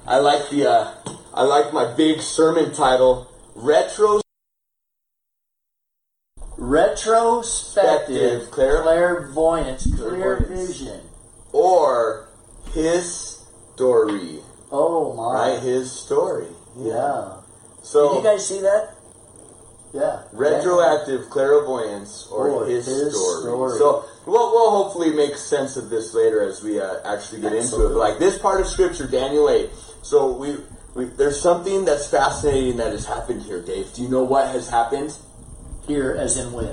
I like my big sermon title, Retrospective Clairvoyance, clear vision. Or His Story. Oh my. Right, His Story. Yeah. So, did you guys see that? Yeah. Retroactive clairvoyance or his story. So we'll hopefully make sense of this later as we actually get into it. But like this part of Scripture, Daniel 8. So we there's something that's fascinating that has happened here, Dave. Do you know what has happened? Here, as in when?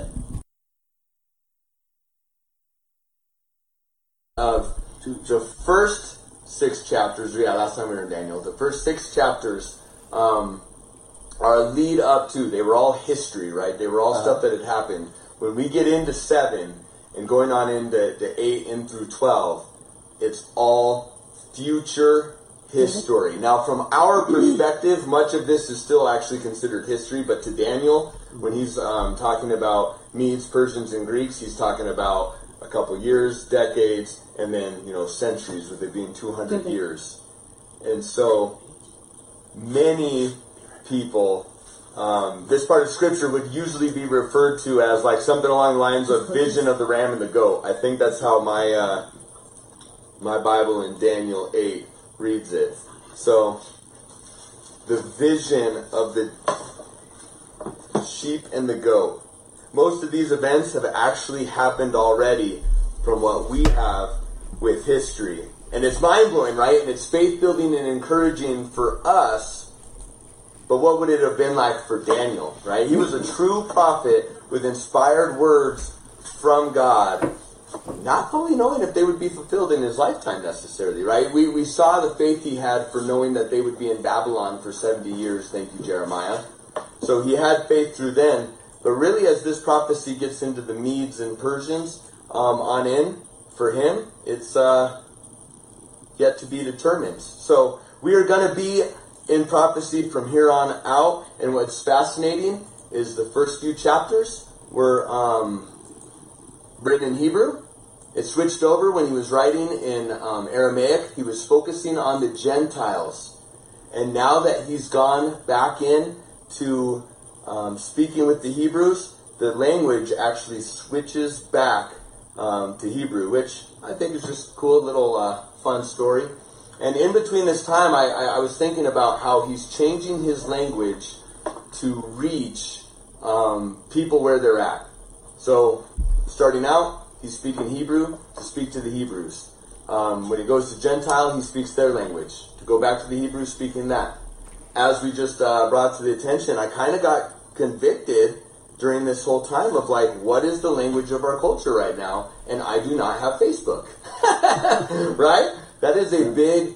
Of the first 6 chapters. Yeah, last time we were in Daniel. The first 6 chapters. Our lead up to, they were all history, right? They were all stuff that had happened. When we get into 7 and going on into 8 in through 12, it's all future history. Now, from our perspective, much of this is still actually considered history, but to Daniel, when he's talking about Medes, Persians, and Greeks, he's talking about a couple years, decades, and then, centuries, with it being 200 years. And so, many people, this part of Scripture would usually be referred to as like something along the lines of vision of the ram and the goat. I think that's how my Bible in Daniel 8 reads it. So, the vision of the sheep and the goat. Most of these events have actually happened already from what we have with history. And it's mind-blowing, right? And it's faith-building and encouraging for us. But what would it have been like for Daniel, right? He was a true prophet with inspired words from God, not fully knowing if they would be fulfilled in his lifetime necessarily, right? We saw the faith he had for knowing that they would be in Babylon for 70 years, thank you, Jeremiah. So he had faith through then. But really, as this prophecy gets into the Medes and Persians on in, for him, it's yet to be determined. So we are going to be in prophecy from here on out, and what's fascinating is the first few chapters were written in Hebrew. It switched over when he was writing in Aramaic. He was focusing on the Gentiles, and now that he's gone back in to speaking with the Hebrews, the language actually switches back to Hebrew, which I think is just a cool little fun story. And in between this time, I was thinking about how he's changing his language to reach people where they're at. So, starting out, he's speaking Hebrew to speak to the Hebrews. When he goes to Gentile, he speaks their language. To go back to the Hebrews, speaking that. As we just brought to the attention, I kind of got convicted during this whole time of like, what is the language of our culture right now? And I do not have Facebook. Right? That is a big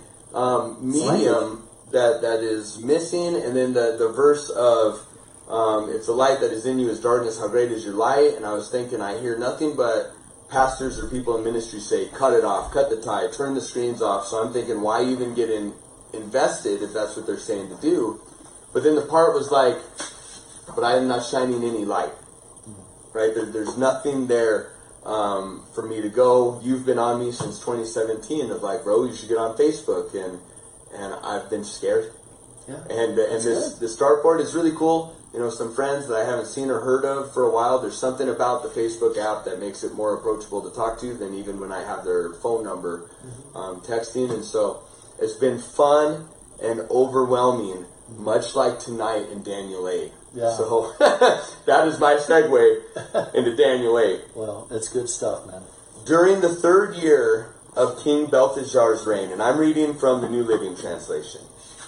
medium that is missing. And then the verse of, it's the light that is in you is darkness, how great is your light? And I was thinking, I hear nothing but pastors or people in ministry say, cut it off, cut the tie, turn the screens off. So I'm thinking, why even get invested if that's what they're saying to do? But then the part was like, but I am not shining any light. Right? There's nothing there for me to go. You've been on me since 2017 of like, bro, you should get on Facebook, and I've been scared. Yeah. And this dartboard is really cool. Some friends that I haven't seen or heard of for a while. There's something about the Facebook app that makes it more approachable to talk to than even when I have their phone number texting. And so it's been fun and overwhelming, much like tonight in Daniel 8. Yeah. So that is my segue into Daniel 8. Well, it's good stuff, man. During the 3rd year of King Belteshazzar's reign, and I'm reading from the New Living Translation.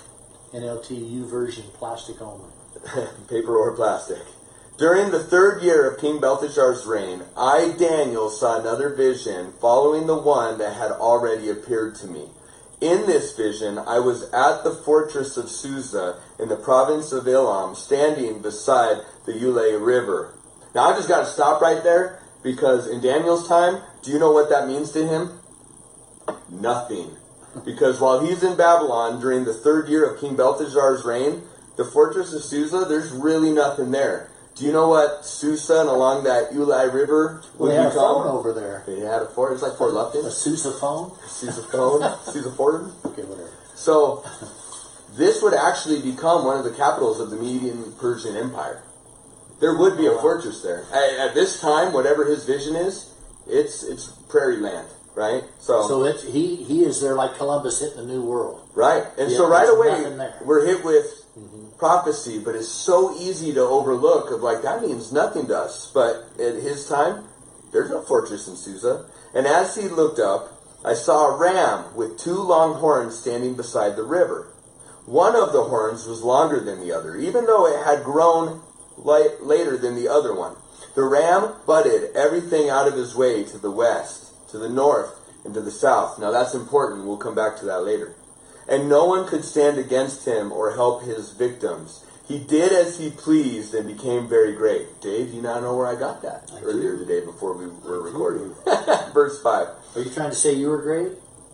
NLTU version, plastic only. Paper or plastic. During the 3rd year of King Belteshazzar's reign, I, Daniel, saw another vision following the one that had already appeared to me. In this vision, I was at the fortress of Susa in the province of Elam, standing beside the Ulai River. Now, I just got to stop right there, because in Daniel's time, do you know what that means to him? Nothing. Because while he's in Babylon during the 3rd year of King Belteshazzar's reign, the fortress of Susa, there's really nothing there. Do you know what Susa and along that Ulai River would become? They had a phone over there. They had a fort. It's like Fort Lupton. A Susa phone? Susa phone? Susa Fort? Okay, whatever. So, this would actually become one of the capitals of the Median Persian Empire. There would be a fortress there. At this time, whatever his vision is, it's prairie land, right? So he is there like Columbus hitting a new world. Right. And so right away, we're hit with prophecy, but it's so easy to overlook of like, that means nothing to us. But at his time, there's no fortress in Susa. And as he looked up, I saw a ram with 2 long horns standing beside the river. One of the horns was longer than the other, even though it had grown later than the other one. The ram butted everything out of his way to the west, to the north, and to the south. Now that's important. We'll come back to that later. And no one could stand against him or help his victims. He did as he pleased and became very great. Dave, do you not know where I got that earlier today before we were recording? Verse 5. Are you trying to say you were great?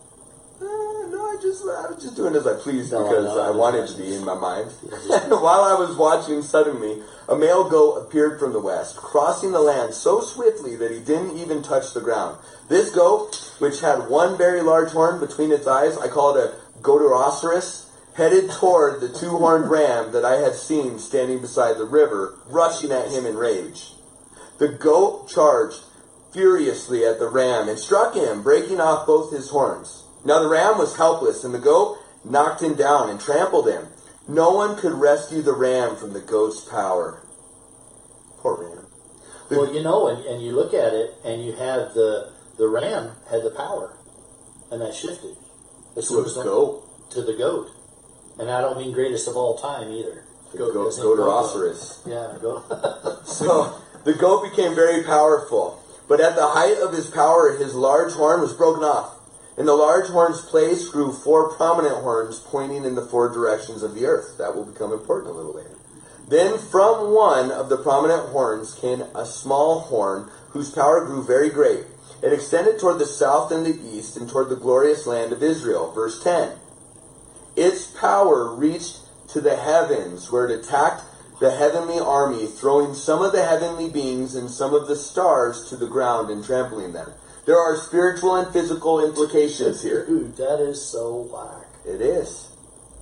No, I was just doing as I pleased because I wanted to be in my mind. While I was watching, suddenly a male goat appeared from the west, crossing the land so swiftly that he didn't even touch the ground. This goat, which had one very large horn between its eyes, I call it a Goterosaurus, headed toward the 2-horned ram that I had seen standing beside the river, rushing at him in rage. The goat charged furiously at the ram and struck him, breaking off both his horns. Now the ram was helpless, and the goat knocked him down and trampled him. No one could rescue the ram from the goat's power. Poor ram. Well, and you look at it, and you have the ram had the power, and that shifted. To the goat. To the goat. And I don't mean greatest of all time either. Goterosaurus. Yeah, goat. So the goat became very powerful. But at the height of his power, his large horn was broken off. In the large horn's place grew 4 prominent horns pointing in the 4 directions of the earth. That will become important a little later. Then from one of the prominent horns came a small horn whose power grew very great. It extended toward the south and the east and toward the glorious land of Israel. Verse 10. Its power reached to the heavens, where it attacked the heavenly army, throwing some of the heavenly beings and some of the stars to the ground and trampling them. There are spiritual and physical implications here. Dude, that is so whack. It is.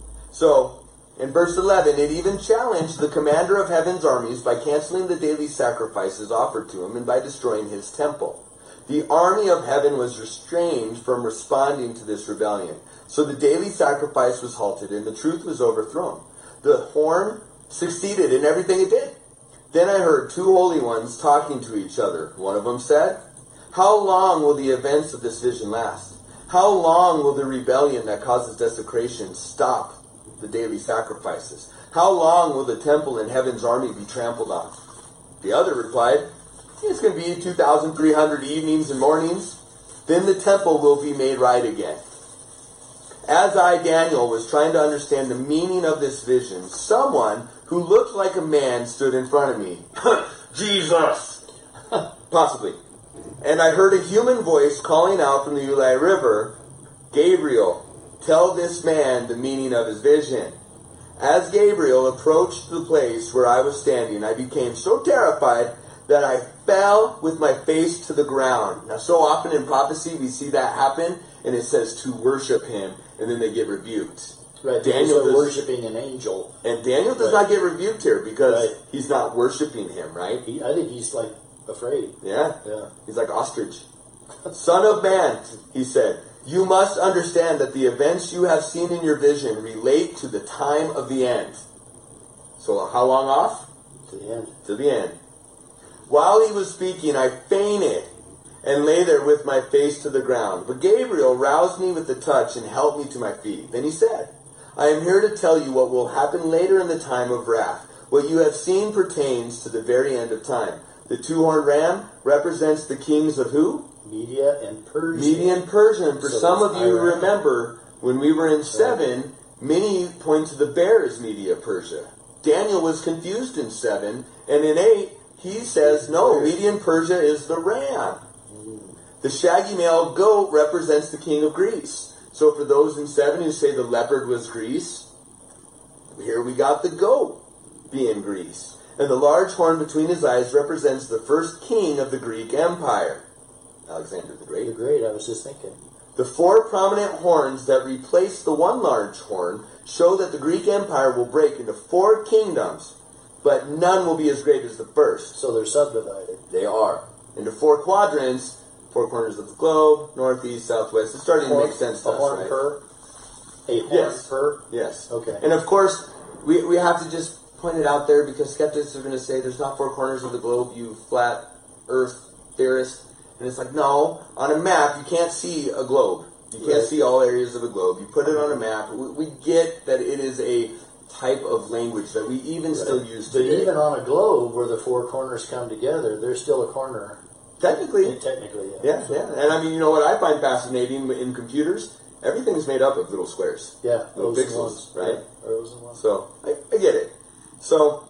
So, in verse 11, it even challenged the commander of heaven's armies by canceling the daily sacrifices offered to him and by destroying his temple. The army of heaven was restrained from responding to this rebellion. So the daily sacrifice was halted and the truth was overthrown. The horn succeeded in everything it did. Then I heard 2 holy ones talking to each other. One of them said, "How long will the events of this vision last? How long will the rebellion that causes desecration stop the daily sacrifices? How long will the temple and heaven's army be trampled on?" The other replied, "It's going to be 2,300 evenings and mornings. Then the temple will be made right again." As I, Daniel, was trying to understand the meaning of this vision, someone who looked like a man stood in front of me. Jesus! Possibly. And I heard a human voice calling out from the Ulai River, "Gabriel, tell this man the meaning of his vision." As Gabriel approached the place where I was standing, I became so terrified that I fell with my face to the ground. Now, so often in prophecy, we see that happen, and it says to worship him, and then they get rebuked. Right, Daniel is worshiping an angel. And Daniel does not get rebuked here because he's not worshiping him, right? I think he's like afraid. Yeah. He's like ostrich. "Son of man," he said, "you must understand that the events you have seen in your vision relate to the time of the end." So how long off? To the end. To the end. While he was speaking, I fainted and lay there with my face to the ground. But Gabriel roused me with a touch and helped me to my feet. Then he said, "I am here to tell you what will happen later in the time of wrath. What you have seen pertains to the very end of time. The 2-horned ram represents the kings of who? Media and Persia. Media and Persia. And for So some of you Iran. remember, when we were in 7, many point to the bear as Media Persia. Daniel was confused in 7, and in 8, he says, no, Media and Persia is the ram. The shaggy male goat represents the king of Greece. So for those in 7 who say the leopard was Greece, here we got the goat being Greece. And the large horn between his eyes represents the first king of the Greek Empire, Alexander the Great. The Great, I was just thinking. The 4 prominent horns that replace the one large horn show that the Greek Empire will break into 4 kingdoms, but none will be as great as the first. So they're subdivided. They are. Into 4 quadrants, 4 corners of the globe, northeast, southwest. It's starting to make sense to us, horn right? per? A horn per? Yes. Okay. And of course, we have to just point it out there because skeptics are going to say there's not 4 corners of the globe, you flat earth theorist. And it's like, no, on a map, you can't see a globe. You can't see all areas of a globe. You put it on a map. We get that it is a type of language that we even still use today. But even on a globe where the 4 corners come together, there's still a corner. Technically. Yeah. Yeah. And I mean, you know what I find fascinating in computers? Everything's made up of little squares. Yeah. Little pixels, right? Yeah, rows and ones. So, I get it. So,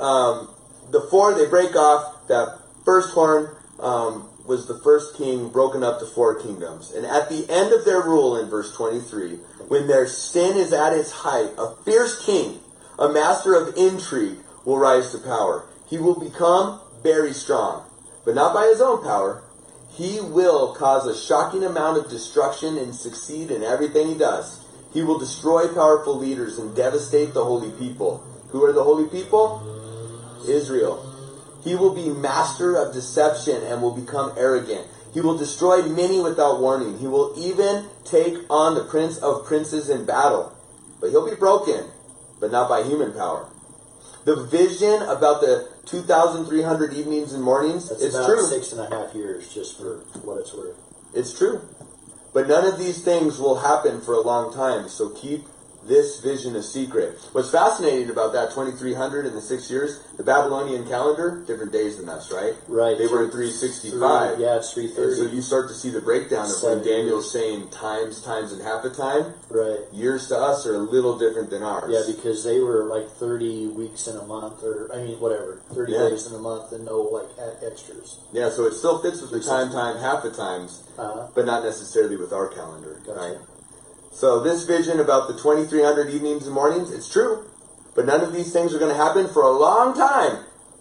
the 4, they break off. That first horn was the first king broken up to 4 kingdoms. And at the end of their rule in verse 23, when their sin is at its height, a fierce king, a master of intrigue, will rise to power. He will become very strong, but not by his own power. He will cause a shocking amount of destruction and succeed in everything he does. He will destroy powerful leaders and devastate the holy people. Who are the holy people? Israel. He will be master of deception and will become arrogant. He will destroy many without warning. He will even take on the prince of princes in battle. But he'll be broken, but not by human power. The vision about the 2,300 evenings and mornings, That's it's about true. 6.5 years, just for what it's worth. It's true. But none of these things will happen for a long time, so keep this vision a secret. What's fascinating about that 2,300 in the 6 years, the Babylonian calendar, different days than us, right? Right. They were in 365. Yeah, it's 330. And so you start to see the breakdown of when 7 Daniel's saying times, and half a time. Right. Years to us are a little different than ours. Yeah, because they were like 30 weeks in a month, or, I mean, whatever, 30 days in a month and no, like, extras. Yeah, so it still fits with the time, half the times, but not necessarily with our calendar, Gotcha. right? So this vision about the 2,300 evenings and mornings, it's true. But none of these things are going to happen for a long time.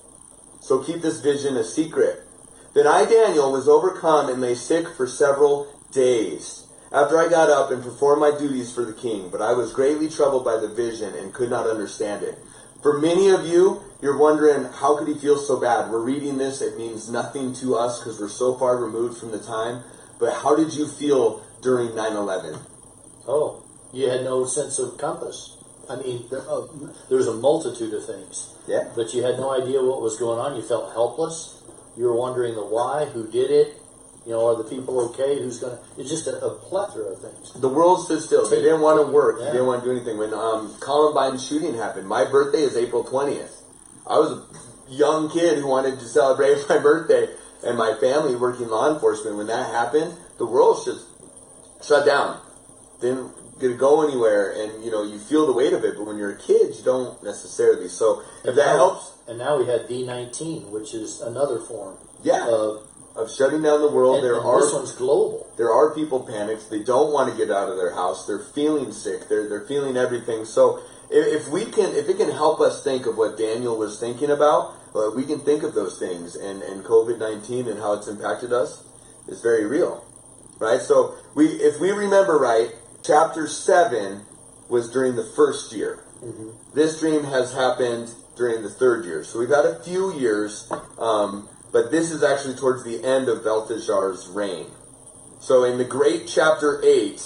So keep this vision a secret. Then I, Daniel, was overcome and lay sick for several days. After I got up and performed my duties for the king, but I was greatly troubled by the vision and could not understand it. For many of you, you're wondering, how could he feel so bad? We're reading this, it means nothing to us because we're so far removed from the time. But how did you feel during 9/11? Oh, you had no sense of compass. I mean, there's a multitude of things. Yeah. But you had no idea what was going on. You felt helpless. You were wondering the why, who did it. You know, are the people okay? Who's going to... It's just a plethora of things. The world stood still. They didn't want to work. Yeah. They didn't want to do anything. When Columbine shooting happened, my birthday is April 20th. I was a young kid who wanted to celebrate my birthday, and my family working law enforcement. When that happened, the world just shut down. Didn't get to go anywhere, and you know you feel the weight of it. But when you're a kid, you don't necessarily. So if that helps. And now we had D19, which is another form. Yeah. Of shutting down the world. And this one's global. There are people panicked. They don't want to get out of their house. They're feeling sick. They're feeling everything. So if it can help us think of what Daniel was thinking about, we can think of those things. And COVID-19 and how it's impacted us is very real, right? So if we remember right, chapter 7 was during the first year. Mm-hmm. This dream has happened during the third year. So we've had a few years. But this is actually towards the end of Belteshazzar's reign. So in the great chapter 8,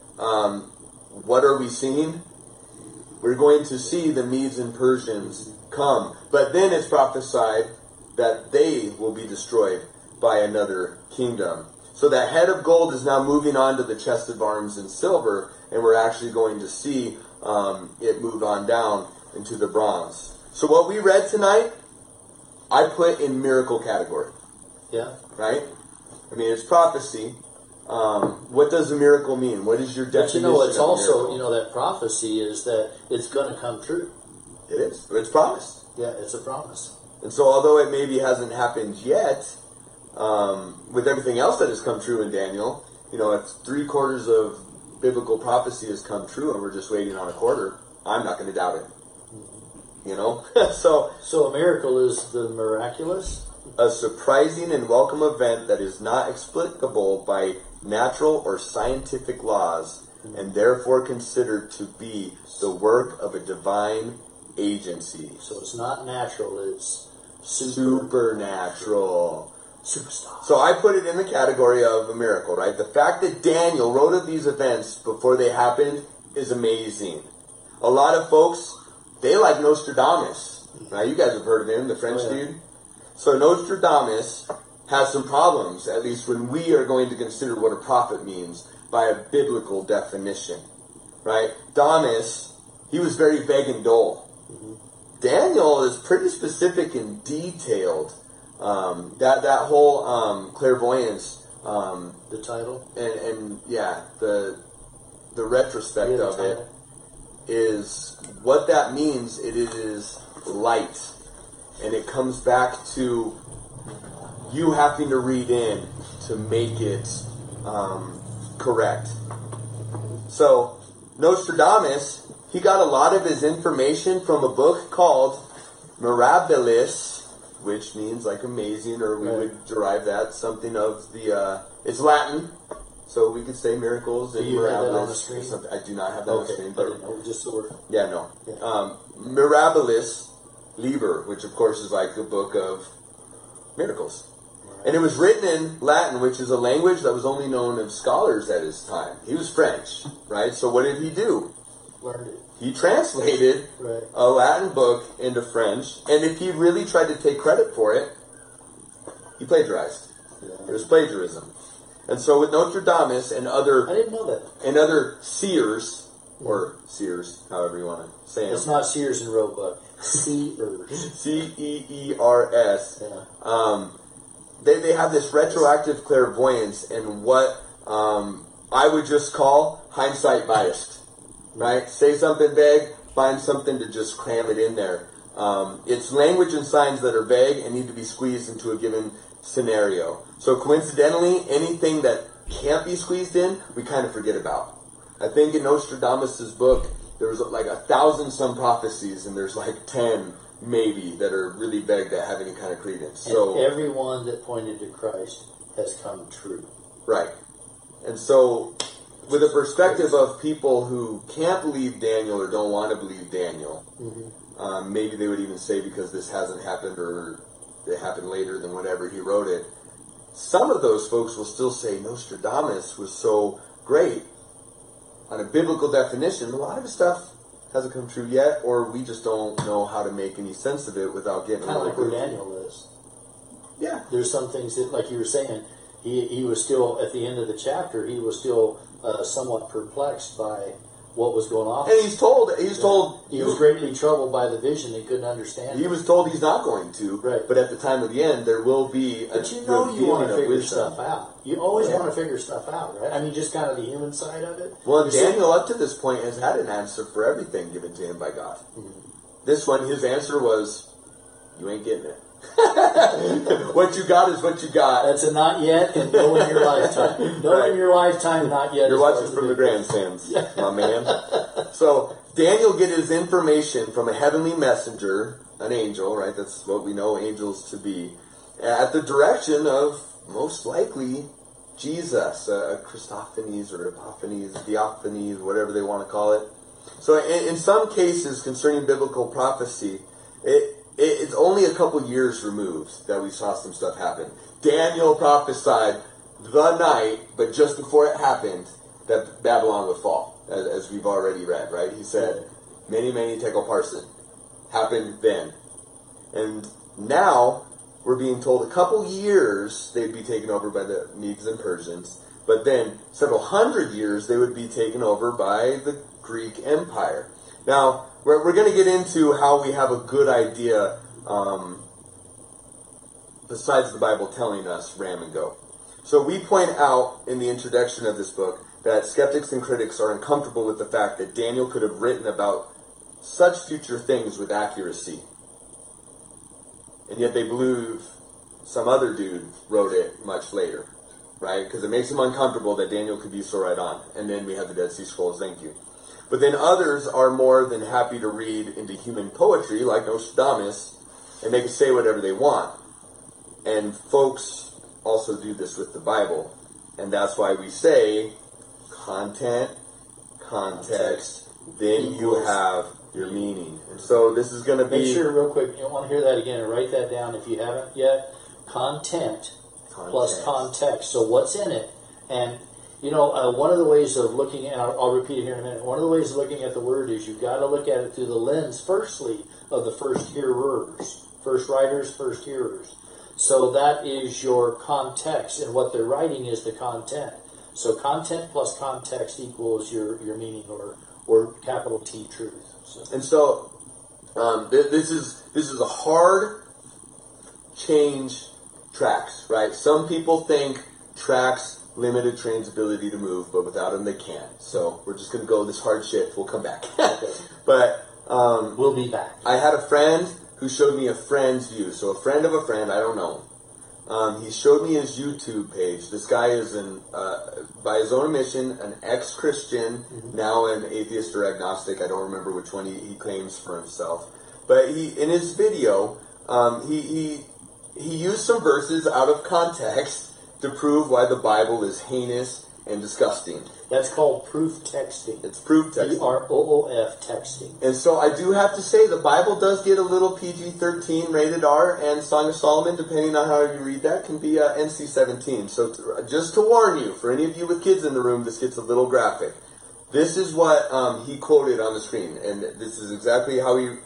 what are we seeing? We're going to see the Medes and Persians come. But then it's prophesied that they will be destroyed by another kingdom. So that head of gold is now moving on to the chest of arms and silver, and we're actually going to see it move on down into the bronze. So what we read tonight, I put in miracle category. Yeah. Right? I mean, it's prophecy. What does a miracle mean? What is your definition of a miracle? It's also, that prophecy is that it's going to come true. It is. It's promised. Yeah, it's a promise. And so although it maybe hasn't happened yet, with everything else that has come true in Daniel, if 3/4 of biblical prophecy has come true and we're just waiting on a quarter, I'm not going to doubt it. So a miracle is the miraculous? a surprising and welcome event that is not explicable by natural or scientific laws, and therefore considered to be the work of a divine agency. So it's not natural, it's supernatural. Superstar. So I put it in the category of a miracle, right? The fact that Daniel wrote of these events before they happened is amazing. A lot of folks, they like Nostradamus, right? You guys have heard of him, the French dude. So Nostradamus has some problems, at least when we are going to consider what a prophet means by a biblical definition, right? Damus, he was very vague and dull. Daniel is pretty specific and detailed. That whole clairvoyance, the title, and the retrospect of it is what that means. It is light, and it comes back to you having to read in to make it correct. So Nostradamus, he got a lot of his information from a book called Mirabilis, which means like amazing, or we would derive that something of the it's Latin, so we could say miracles and mirabilis or something. I do not have that on the screen, but just the word. Mirabilis Liber, which of course is like a book of miracles. And it was written in Latin, which is a language that was only known of scholars at his time. He was French, right? So what did he do? Learned it. He translated a Latin book into French, and if he really tried to take credit for it, he plagiarized. It was plagiarism. And so with Nostradamus and other... I didn't know that. And other seers, or seers, however you want to say it. It's not Sears and Roebuck. Seers. Ceers. They have this retroactive clairvoyance and what I would just call hindsight biased. Right? Say something vague, find something to just cram it in there. It's language and signs that are vague and need to be squeezed into a given scenario. So coincidentally, anything that can't be squeezed in, we kind of forget about. I think in Nostradamus' book, there was like 1,000 some prophecies, and there's like 10 maybe that are really vague that have any kind of credence. So and every one that pointed to Christ has come true. Right. And so with a perspective of people who can't believe Daniel or don't want to believe Daniel, maybe they would even say because this hasn't happened or it happened later than whenever he wrote it. Some of those folks will still say Nostradamus was so great. On a biblical definition, a lot of his stuff hasn't come true yet, or we just don't know how to make any sense of it without getting kind of like where Daniel is. Yeah. There's some things that, like you were saying, he was still, at the end of the chapter, he was still somewhat perplexed by what was going on. And he's told he was greatly troubled by the vision. He couldn't understand. He was told he's not going to. Right. But at the time of the end, there will be a But you want to figure stuff out. You always want to figure stuff out, right? I mean, just kind of the human side of it. Well, Daniel, up to this point, has had an answer for everything given to him by God. This one, his answer was, you ain't getting it. What you got is what you got. That's a not yet, and no in your lifetime. No in your lifetime, not yet. You're watching from the grandstands, my man. So Daniel get his information from a heavenly messenger, an angel, right? That's what we know angels to be, at the direction of most likely Jesus, Christophanes or Epiphanes, Theophanes, whatever they want to call it. So in some cases concerning biblical prophecy, it's only a couple years removed that we saw some stuff happen. Daniel prophesied the night, but just before it happened, that Babylon would fall, as we've already read, right? He said, many, many tekel parsin. Happened then. And now, we're being told a couple years they'd be taken over by the Medes and Persians, but then several hundred years they would be taken over by the Greek Empire. Now, we're going to get into how we have a good idea, besides the Bible telling us ram and go. So we point out in the introduction of this book that skeptics and critics are uncomfortable with the fact that Daniel could have written about such future things with accuracy. And yet they believe some other dude wrote it much later, right? Because it makes them uncomfortable that Daniel could be so right on. And then we have the Dead Sea Scrolls, thank you. But then others are more than happy to read into human poetry, like Nostradamus, and they can say whatever they want. And folks also do this with the Bible. And that's why we say content, context, then you have your meaning. And so this is going to be... Make sure real quick, you want to hear that again and write that down if you haven't yet. Content plus context. So what's in it? And, one of the ways of looking at, I'll repeat it here in a minute, one of the ways of looking at the word is you've got to look at it through the lens, firstly, of the first hearers. First writers, first hearers. So that is your context, and what they're writing is the content. So content plus context equals your meaning, or capital T truth. And so this is a hard change tracks, right? Some people think tracks limited trains' ability to move, but without them they can't. So we're just going to go this hard shift. We'll come back. Okay. But we'll be back. I had a friend who showed me a friend's view. So a friend of a friend, I don't know him. He showed me his YouTube page. This guy is, by his own admission, an ex-Christian, now an atheist or agnostic. I don't remember which one he claims for himself. But in his video, he used some verses out of context to prove why the Bible is heinous and disgusting. That's called proof texting. It's proof texting. PROOF texting. And so I do have to say the Bible does get a little PG-13 rated R, and Song of Solomon, depending on how you read that, can be NC-17. So just to warn you, for any of you with kids in the room, this gets a little graphic. This is what he quoted on the screen, and this is exactly how he...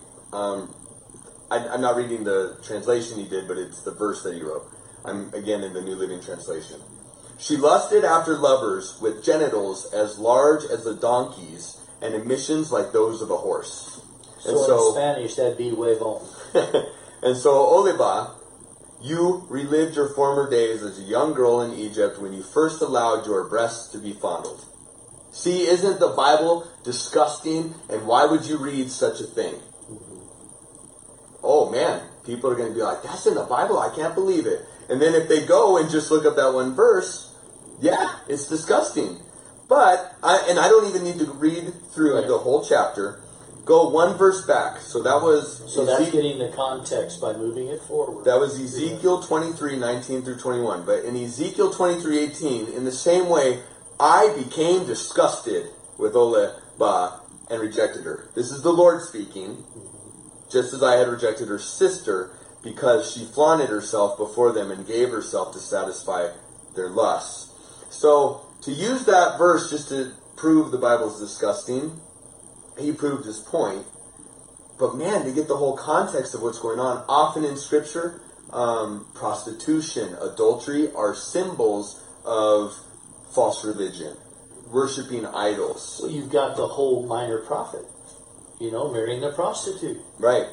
I'm not reading the translation he did, but it's the verse that he wrote. I'm, again, in the New Living Translation. She lusted after lovers with genitals as large as a donkey's and emissions like those of a horse. So in Spanish, that'd be huevón. And so, Oliva, you relived your former days as a young girl in Egypt when you first allowed your breasts to be fondled. See, isn't the Bible disgusting, and why would you read such a thing? Oh man, people are going to be like, that's in the Bible, I can't believe it. And then if they go and just look up that one verse, yeah, it's disgusting. But, I don't even need to read through the whole chapter. Go one verse back. So that was... So that's getting the context by moving it forward. That was Ezekiel 23, 19 through 21. But in Ezekiel 23, 18, in the same way, I became disgusted with Oliba and rejected her. This is the Lord speaking. Just as I had rejected her sister, because she flaunted herself before them and gave herself to satisfy their lusts. So, to use that verse just to prove the Bible's disgusting, he proved his point. But man, to get the whole context of what's going on, often in Scripture, prostitution, adultery are symbols of false religion, worshiping idols. Well, you've got the whole minor prophet, marrying a prostitute. Right.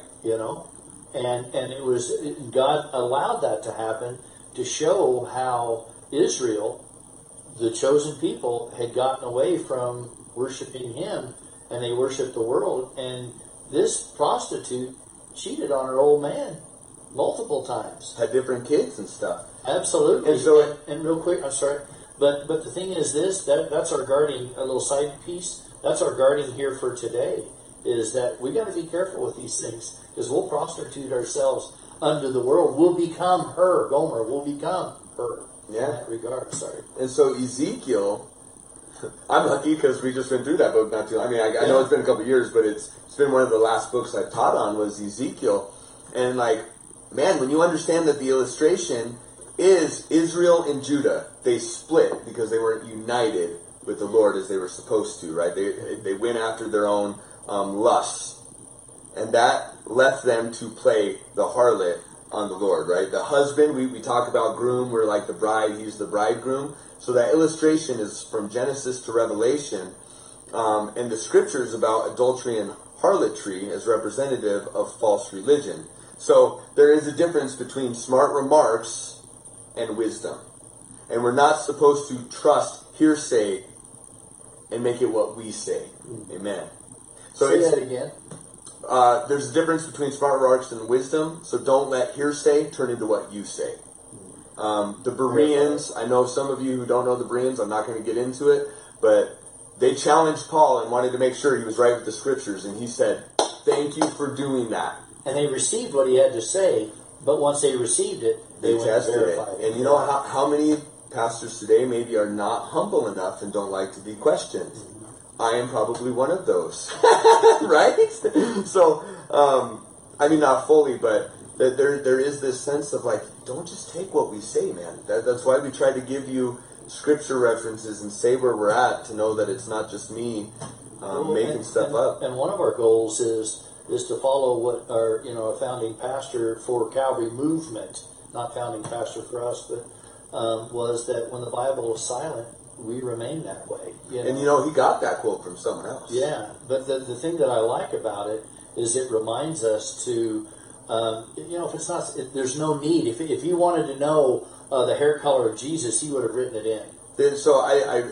And it was, God allowed that to happen to show how Israel, the chosen people, had gotten away from worshiping him, and they worshiped the world. And this prostitute cheated on her old man multiple times. Had different kids and stuff. Absolutely. And so, and real quick, I'm sorry, but the thing is that's our guarding, a little side piece, that's our guarding here for today, is that we got to be careful with these things, because we'll prostitute ourselves under the world. We'll become her. Gomer will become her. Yeah. In that regard, sorry. And so Ezekiel, I'm lucky because we just went through that book not too long. I mean, I know it's been a couple of years, but it's been one of the last books I taught on was Ezekiel. And man, when you understand that the illustration is Israel and Judah, they split because they weren't united with the Lord as they were supposed to, right? They went after their own lusts. And that left them to play the harlot on the Lord, right? The husband, we talk about groom, we're like the bride, he's the bridegroom. So that illustration is from Genesis to Revelation. And the scripture is about adultery and harlotry as representative of false religion. So there is a difference between smart remarks and wisdom. And we're not supposed to trust hearsay and make it what we say. Amen. So say that again. There's a difference between smart remarks and wisdom, so don't let hearsay turn into what you say. The Bereans, I know some of you who don't know the Bereans, I'm not going to get into it, but they challenged Paul and wanted to make sure he was right with the scriptures, and he said, thank you for doing that. And they received what he had to say, But once they received it, they went tested and verified it. And you know how many pastors today maybe are not humble enough and don't like to be questioned? I am probably one of those, right? So, I mean, not fully, but there is this sense of like, don't just take what we say, man. That's why we try to give you scripture references and say where we're at, to know that it's not just me making stuff up. And one of our goals is to follow what our a founding pastor for Calvary Movement, not founding pastor for us, but was that when the Bible is silent, we remain that way. And he got that quote from someone else. Yeah, but the thing that I like about it is it reminds us to, there's no need. If you wanted to know the hair color of Jesus, he would have written it in. So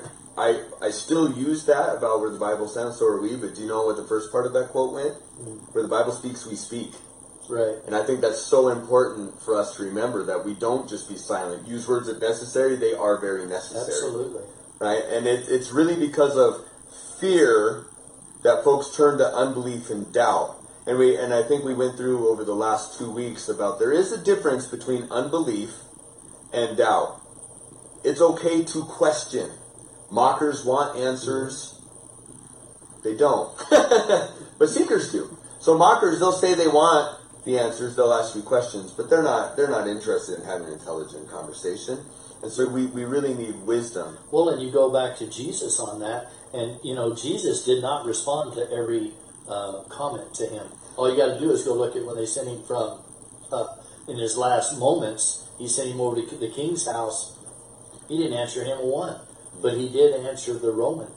I still use that about where the Bible stands, so are we, but do you know what the first part of that quote went? Where the Bible speaks, we speak. Right. And I think that's so important for us to remember, that we don't just be silent. Use words if necessary, they are very necessary. Absolutely. Right? And it's really because of fear that folks turn to unbelief and doubt. And I think we went through over the last 2 weeks about there is a difference between unbelief and doubt. It's okay to question. Mockers want answers. They don't. But seekers do. So mockers, they'll say they want the answers, they'll ask you questions, but they're not interested in having an intelligent conversation. And so we really need wisdom. Well, and you go back to Jesus on that, and Jesus did not respond to every comment to him. All you got to do is go look at when they sent him from, in his last moments, he sent him over to the king's house. He didn't answer him one, but he did answer the Roman,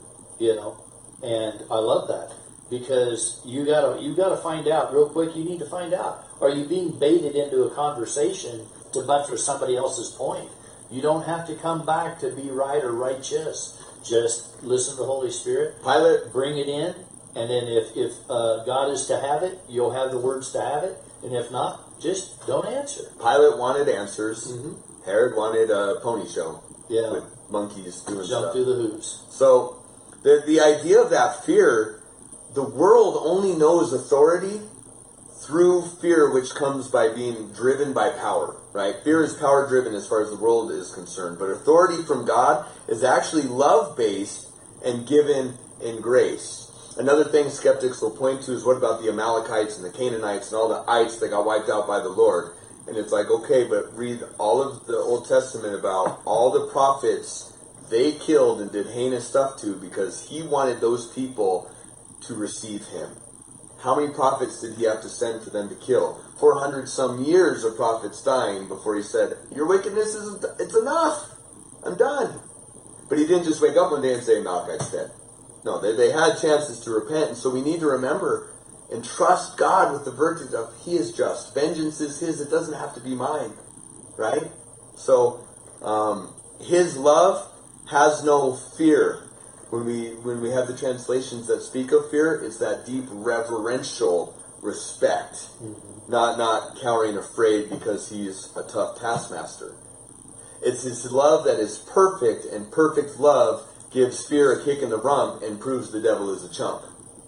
and I love that, because you gotta find out real quick. You need to find out, are you being baited into a conversation to buttress somebody else's point? You don't have to come back to be right or righteous. Just listen to the Holy Spirit. Pilate, bring it in, and then if God is to have it, you'll have the words to have it. And if not, just don't answer. Pilate wanted answers. Mm-hmm. Herod wanted a pony show. Yeah. With monkeys doing Jump stuff. through the hoops. So the idea of that fear, the world only knows authority through fear, which comes by being driven by power, right? Fear is power-driven as far as the world is concerned. But authority from God is actually love-based and given in grace. Another thing skeptics will point to is, what about the Amalekites and the Canaanites and all the ites that got wiped out by the Lord? And it's like, okay, but read all of the Old Testament about all the prophets they killed and did heinous stuff to, because he wanted those people to receive him. How many prophets did he have to send for them to kill? 400 some years of prophets dying before he said, your wickedness it's enough. I'm done. But he didn't just wake up one day and say, Amalekites dead. No, they had chances to repent. And so we need to remember and trust God with the verdict of he is just. Vengeance is his. It doesn't have to be mine. Right? So his love has no fear. When we have the translations that speak of fear, it's that deep reverential respect. Mm-hmm. Not cowering afraid because he's a tough taskmaster. It's his love that is perfect, and perfect love gives fear a kick in the rump and proves the devil is a chump.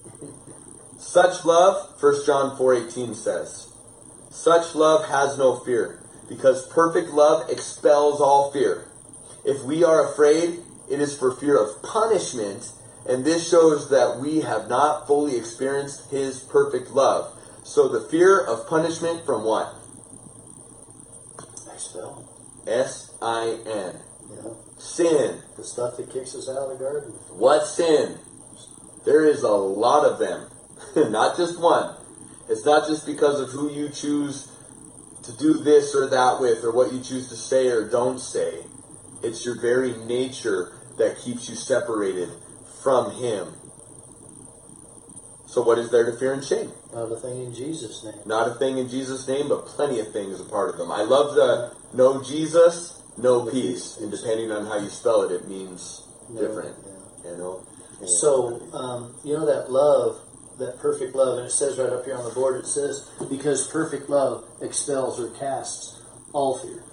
Such love, 1 John 4:18 says, such love has no fear, because perfect love expels all fear. If we are afraid, it is for fear of punishment, and this shows that we have not fully experienced his perfect love. So the fear of punishment from what? Expel. S-I-N. Yeah. Sin. The stuff that kicks us out of the garden. What sin? There is a lot of them. Not just one. It's not just because of who you choose to do this or that with, or what you choose to say or don't say. It's your very nature that keeps you separated from him. So what is there to fear and shame? Not a thing in Jesus' name. Not a thing in Jesus' name, but plenty of things a part of them. I love the no Jesus, no peace. And depending on how you spell it, it means different. Yeah. So, that love, that perfect love, and it says right up here on the board, it says, because perfect love expels or casts all fear.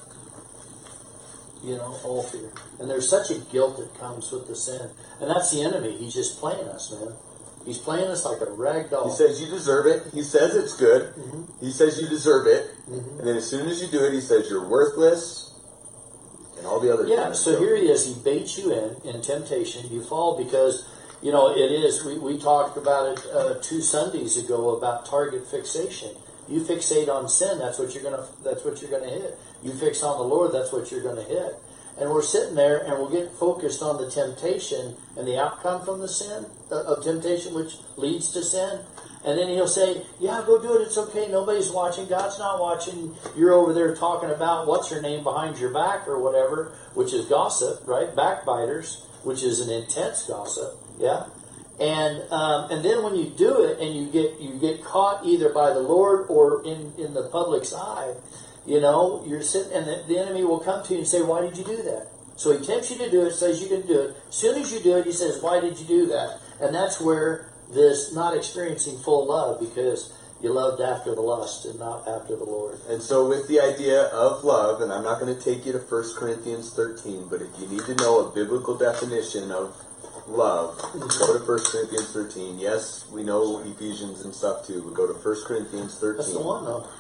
All fear. And there's such a guilt that comes with the sin. And that's the enemy. He's just playing us, man. He's playing us like a rag doll. He says you deserve it. He says it's good. He says you deserve it. And then as soon as you do it, he says you're worthless. And all the other things. So here he is. He baits you in temptation. You fall because, it is. We talked about it 2 Sundays ago about target fixation. You fixate on sin, that's what you're gonna hit. You fix on the Lord, that's what you're gonna hit. And we're sitting there and we'll get focused on the temptation and the outcome from the sin of temptation, which leads to sin. And then he'll say, yeah, go do it. It's okay. Nobody's watching. God's not watching. You're over there talking about what's your name behind your back or whatever, which is gossip, right? Backbiters, which is an intense gossip. Yeah. And then when you do it and you get caught either by the Lord or in the public's eye, you're sitting, and the enemy will come to you and say, why did you do that? So he tempts you to do it, says you can do it. As soon as you do it, he says, why did you do that? And that's where this not experiencing full love, because you loved after the lust and not after the Lord. And so with the idea of love, and I'm not going to take you to 1 Corinthians 13, but if you need to know a biblical definition of love, go to 1 Corinthians 13. Yes, we know Ephesians and stuff too, but go to 1 Corinthians 13. That's the one, though.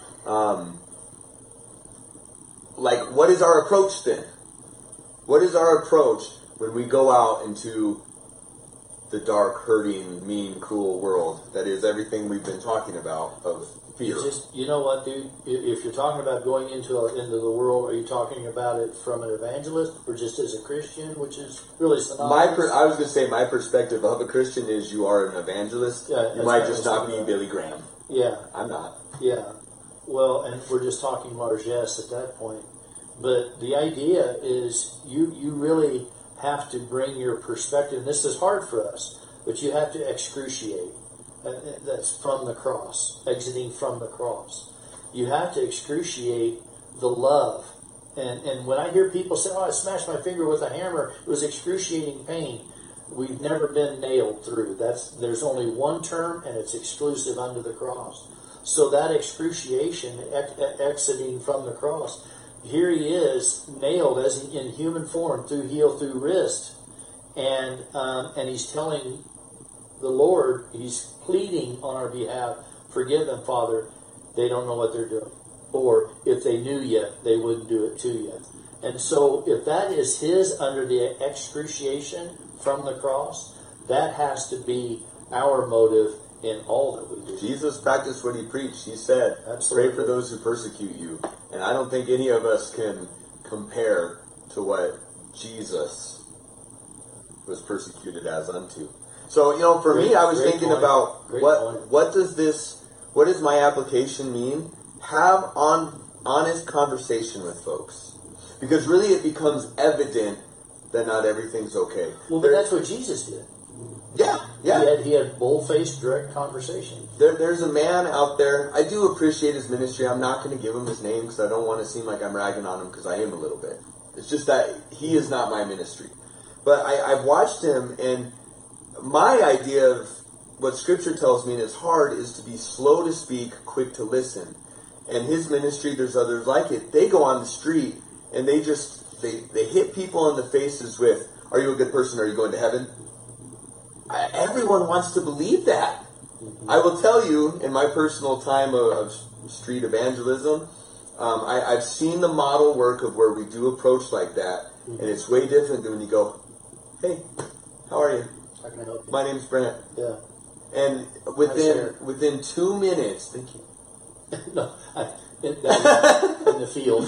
What is our approach then? What is our approach when we go out into the dark, hurting, mean, cruel world that is everything we've been talking about of fear? You know what, dude? If you're talking about going into the world, are you talking about it from an evangelist or just as a Christian, which is really synonymous? I was going to say my perspective of a Christian is you are an evangelist. Yeah, you might just not be Billy Graham. Yeah. I'm not. Yeah. Well, and we're just talking largesse at that point. But the idea is you really have to bring your perspective. And this is hard for us, but you have to excruciate. That's from the cross, exiting from the cross. You have to excruciate the love. And when I hear people say, I smashed my finger with a hammer, it was excruciating pain. We've never been nailed through. There's only one term, and it's exclusive under the cross. So that excruciation, exiting from the cross, here he is, nailed as in human form, through heel, through wrist. And he's telling the Lord, he's pleading on our behalf, forgive them, Father, they don't know what they're doing. Or if they knew you, they wouldn't do it to you. And so if that is his under the excruciation from the cross, that has to be our motive in all that we do. Jesus practiced what he preached. He said, absolutely, pray for those who persecute you. And I don't think any of us can compare to what Jesus was persecuted as unto. So, for me, I was thinking point. about what does my application mean? Have honest conversation with folks. Because really it becomes evident that not everything's okay. Well, but that's what Jesus did. Yeah. He had bold-faced, direct conversation. There's a man out there. I do appreciate his ministry. I'm not going to give him his name because I don't want to seem like I'm ragging on him, because I am a little bit. It's just that he is not my ministry. But I've watched him, and my idea of what Scripture tells me, and it's hard, is to be slow to speak, quick to listen. And his ministry, there's others like it. They go on the street, and they hit people in the faces with, are you a good person? Are you going to heaven? Everyone wants to believe that. Mm-hmm. I will tell you, in my personal time of street evangelism, I've seen the model work of where we do approach like that, and it's way different than when you go, hey, how are you? How can I help you? My name's Brent. Yeah. And within 2 minutes, thank you. No, in the field.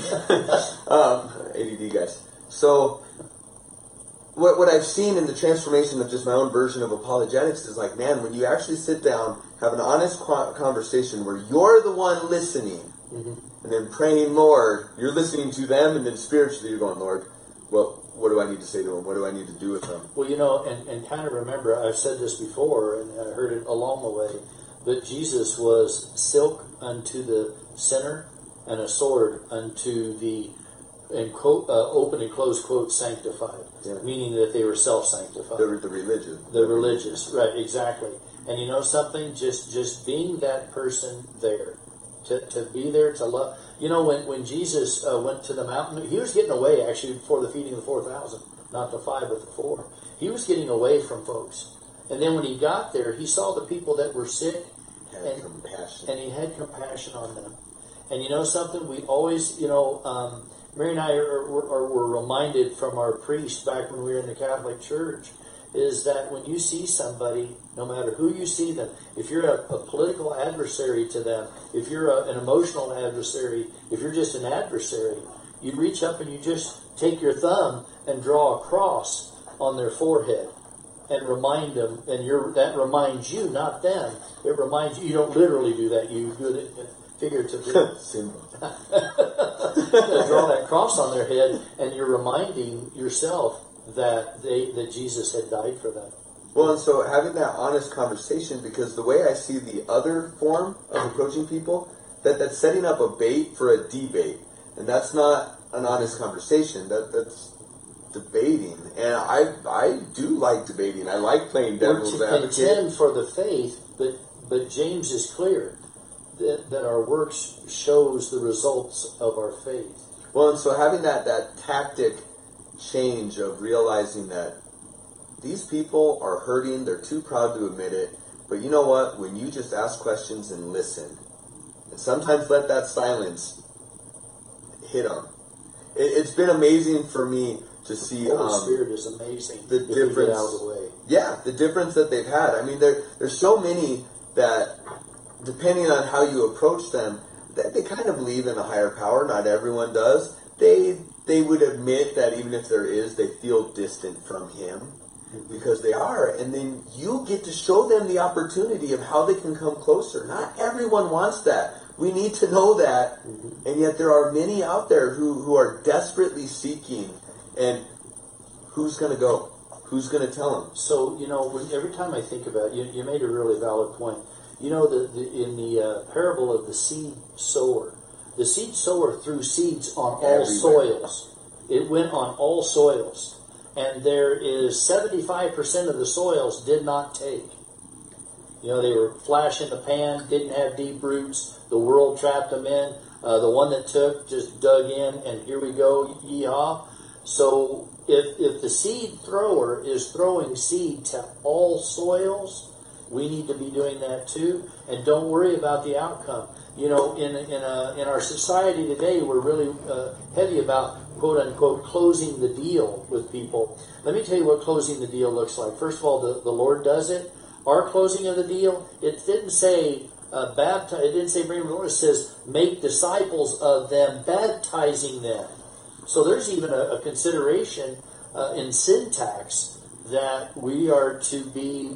ADD guys. So, what I've seen in the transformation of just my own version of apologetics is like, man, when you actually sit down, have an honest conversation where you're the one listening, mm-hmm. and then praying, Lord, you're listening to them, and then spiritually you're going, Lord, well, what do I need to say to them? What do I need to do with them? Well, and kind of remember, I've said this before, and I heard it along the way, but Jesus was silk unto the sinner and a sword unto the, in quote, open and close quote, sanctified. Yeah. Meaning that they were self-sanctified. The religious. The religious, right, exactly. And you know something? Just being that person there, to be there, to love. You know, when Jesus went to the mountain, he was getting away, actually, before the feeding of the 4,000. Not the 5, but the 4. He was getting away from folks. And then when he got there, he saw the people that were sick, and he had compassion on them. And you know something? We always, Mary and I were reminded from our priest back when we were in the Catholic Church, is that when you see somebody, no matter who you see them, if you're a political adversary to them, if you're an emotional adversary, if you're just an adversary, you reach up and you just take your thumb and draw a cross on their forehead and remind them, and that reminds you, not them. It reminds you. You don't literally do that. You do it figuratively. Draw that cross on their head, and you're reminding yourself that Jesus had died for them. Well, and so having that honest conversation, because the way I see the other form of approaching people, that's setting up a bait for a debate, and that's not an honest conversation. That's debating, and I do like debating. I like playing devil's advocate. We're to contend for the faith, but James is clear that our works shows the results of our faith. Well, and so having that tactic change of realizing that these people are hurting, they're too proud to admit it, but you know what? When you just ask questions and listen, and sometimes let that silence hit them. It's been amazing for me to see the Holy Spirit is amazing. The difference out of the way. Yeah, the difference that they've had. I mean, there's so many that, depending on how you approach them, that they kind of believe in a higher power. Not everyone does. They would admit that even if there is, they feel distant from Him because they are. And then you get to show them the opportunity of how they can come closer. Not everyone wants that. We need to know that. And yet there are many out there who are desperately seeking. And who's going to go? Who's going to tell them? So, every time I think about it, you made a really valid point. In the parable of the seed sower, the seed sower threw seeds on all soils. It went on all soils. And there is 75% of the soils did not take. They were flash in the pan, didn't have deep roots. The world trapped them in. The one that took just dug in, and here we go, yeehaw. So if the seed thrower is throwing seed to all soils, we need to be doing that too, and don't worry about the outcome. In our society today, we're really heavy about quote unquote closing the deal with people. Let me tell you what closing the deal looks like. First of all, the Lord does it. Our closing of the deal, it didn't say baptize. It didn't say bring them to the Lord. It says make disciples of them, baptizing them. So there's even a consideration in syntax that we are to be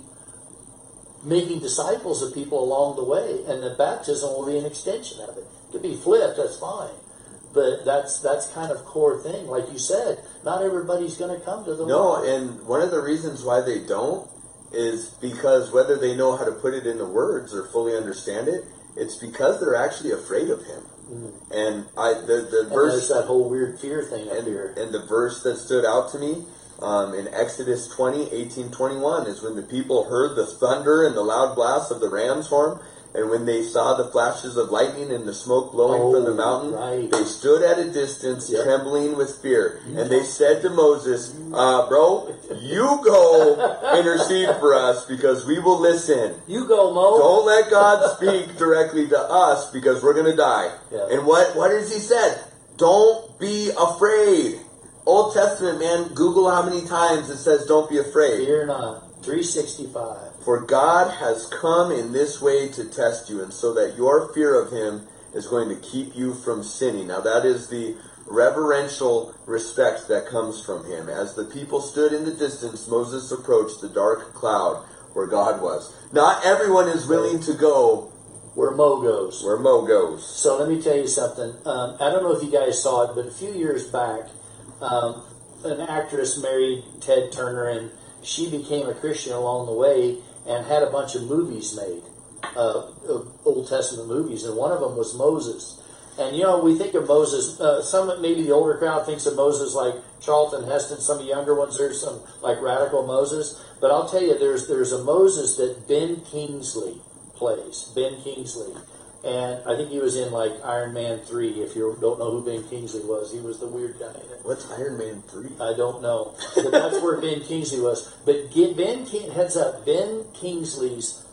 making disciples of people along the way, and the baptism will be an extension of it. It could be flipped, that's fine. But that's kind of core thing. Like you said, not everybody's going to come to the Lord. No, and one of the reasons why they don't is because whether they know how to put it into words or fully understand it, it's because they're actually afraid of Him. And the verse, there's that whole weird fear thing up here. And the verse that stood out to me in Exodus 20:18-21 is when the people heard the thunder and the loud blast of the ram's horn, and when they saw the flashes of lightning and the smoke blowing from the mountain, they stood at a distance, trembling with fear. And they said to Moses, bro, you go intercede for us because we will listen. You go, Mo. Don't let God speak directly to us because we're going to die. Yeah. And what has He said? Don't be afraid. Old Testament, man, Google how many times it says don't be afraid. Fear not. 365. For God has come in this way to test you, and so that your fear of Him is going to keep you from sinning. Now that is the reverential respect that comes from Him. As the people stood in the distance, Moses approached the dark cloud where God was. Not everyone is willing to go where Mo goes. Where Mo goes. So let me tell you something. I don't know if you guys saw it, but a few years back, an actress married Ted Turner, and she became a Christian along the way and had a bunch of movies made, Old Testament movies, and one of them was Moses. And we think of Moses, maybe the older crowd thinks of Moses like Charlton Heston, some of the younger ones, there's some like radical Moses. But I'll tell you, there's a Moses that Ben Kingsley plays, Ben Kingsley. And I think he was in like Iron Man 3. If you don't know who Ben Kingsley was, he was the weird guy in it. What's Iron Man 3? I don't know. But that's where Ben Kingsley was. But Ben Kingsley's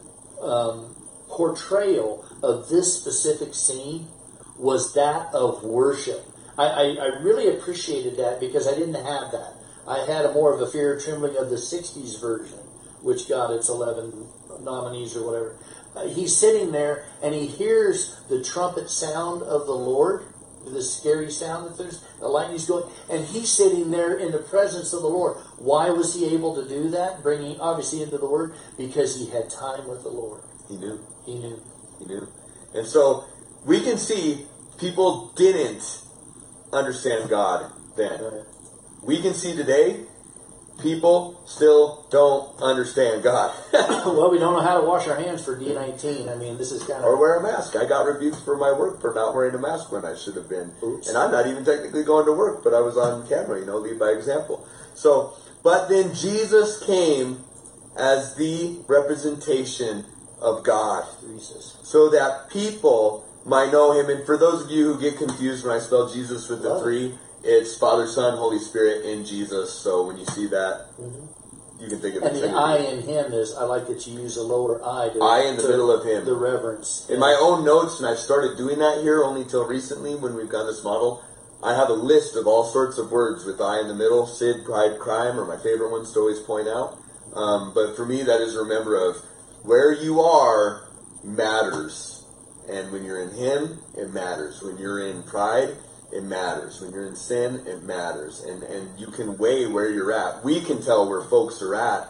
portrayal of this specific scene was that of worship. I really appreciated that because I didn't have that. I had more of a fear and trembling of the 60s version, which got its 11 nominees or whatever. He's sitting there and he hears the trumpet sound of the Lord, the scary sound that there's, the lightning's going, and he's sitting there in the presence of the Lord. Why was he able to do that? Bringing obviously into the Word, because he had time with the Lord. He knew. He knew. He knew. And so we can see people didn't understand God then. Right. We can see today people still don't understand God. Well, we don't know how to wash our hands for D19. I mean, this is kind of... Or wear a mask. I got rebuked for my work for not wearing a mask when I should have been. Oops. And I'm not even technically going to work, but I was on camera, lead by example. So, but then Jesus came as the representation of God. Jesus. So that people might know him. And for those of you who get confused when I spell Jesus with the 3, it's Father, Son, Holy Spirit in Jesus. So when you see that, you can think of it. And the I in him is, I like that you use a lower I. I in the middle of him. The reverence. In my own notes, and I've started doing that here only till recently when we've done this model, I have a list of all sorts of words with I in the middle. Sid, pride, crime are my favorite ones to always point out. But for me, that is a remember of where you are matters. And when you're in him, it matters. When you're in pride, it matters. When you're in sin, it matters. And you can weigh where you're at. We can tell where folks are at.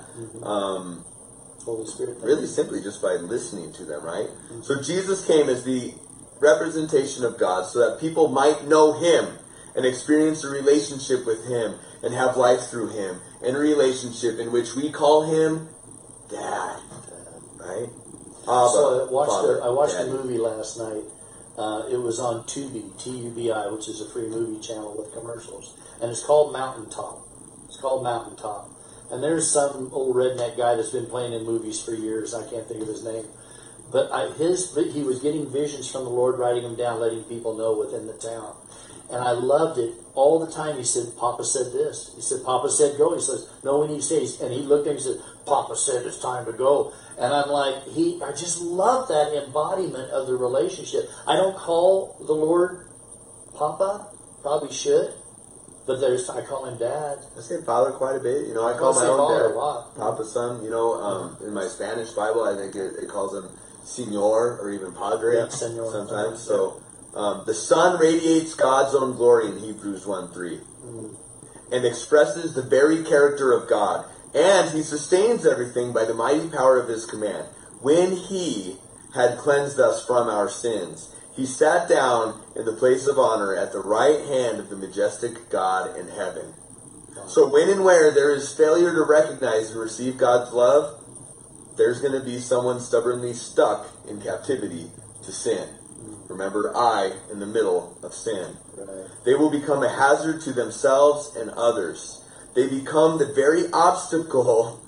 Holy Spirit. Really simply just by listening to them, right? So Jesus came as the representation of God so that people might know him and experience a relationship with him and have life through him. And a relationship in which we call him Dad. Right? So I watched the movie last night. It was on Tubi, Tubi, which is a free movie channel with commercials. And it's called Mountaintop. And there's some old redneck guy that's been playing in movies for years. I can't think of his name. But he was getting visions from the Lord, writing them down, letting people know within the town. And I loved it. All the time he said, Papa said this. He said, Papa said go. He says, no, we need to stay. And he looked at me and said, Papa said it's time to go. And I'm like, I just love that embodiment of the relationship. I don't call the Lord Papa. Probably should. But I call him Dad. I say Father quite a bit. I call my own Dad a lot. Papa, Son. In my Spanish Bible, I think it calls him Señor or even Padre sometimes. So the Son radiates God's own glory in Hebrews 1:3 and expresses the very character of God. And he sustains everything by the mighty power of his command. When he had cleansed us from our sins, he sat down in the place of honor at the right hand of the majestic God in heaven. So when and where there is failure to recognize and receive God's love, there's going to be someone stubbornly stuck in captivity to sin. Remember, I in the middle of sin. Right. They will become a hazard to themselves and others. They become the very obstacle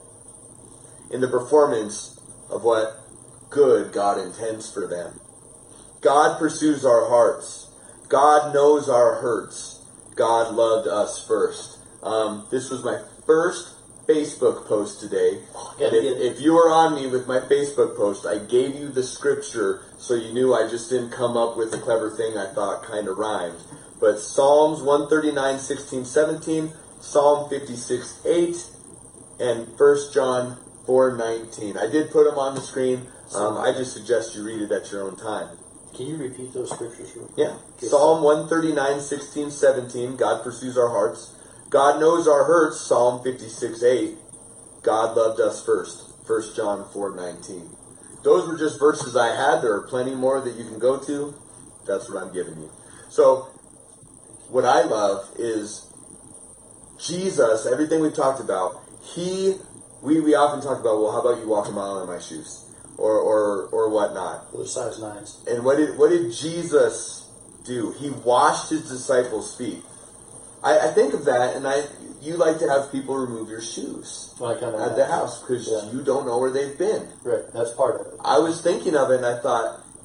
in the performance of what good God intends for them. God pursues our hearts. God knows our hurts. God loved us first. This was my first Facebook post today. And if you were on me with my Facebook post, I gave you the scripture so you knew I just didn't come up with a clever thing I thought kind of rhymed. But Psalms 139, 16, 17, Psalm 56, 8, and 1 John 4, 19. I did put them on the screen. I just suggest you read it at your own time. Can you repeat those scriptures real quick? Yeah. Psalm 139, 16, 17. God pursues our hearts. God knows our hurts. Psalm 56, 8. God loved us first. 1 John 4, 19. Those were just verses I had. There are plenty more that you can go to. That's what I'm giving you. So, what I love is Jesus, everything we've talked about, we often talk about, well, how about you walk a mile in my shoes? Or whatnot. Those size 9s. And what did Jesus do? He washed his disciples' feet. I think of that, and you like to have people remove your shoes at the house because you don't know where they've been. Right, that's part of it. I was thinking of it, and I thought,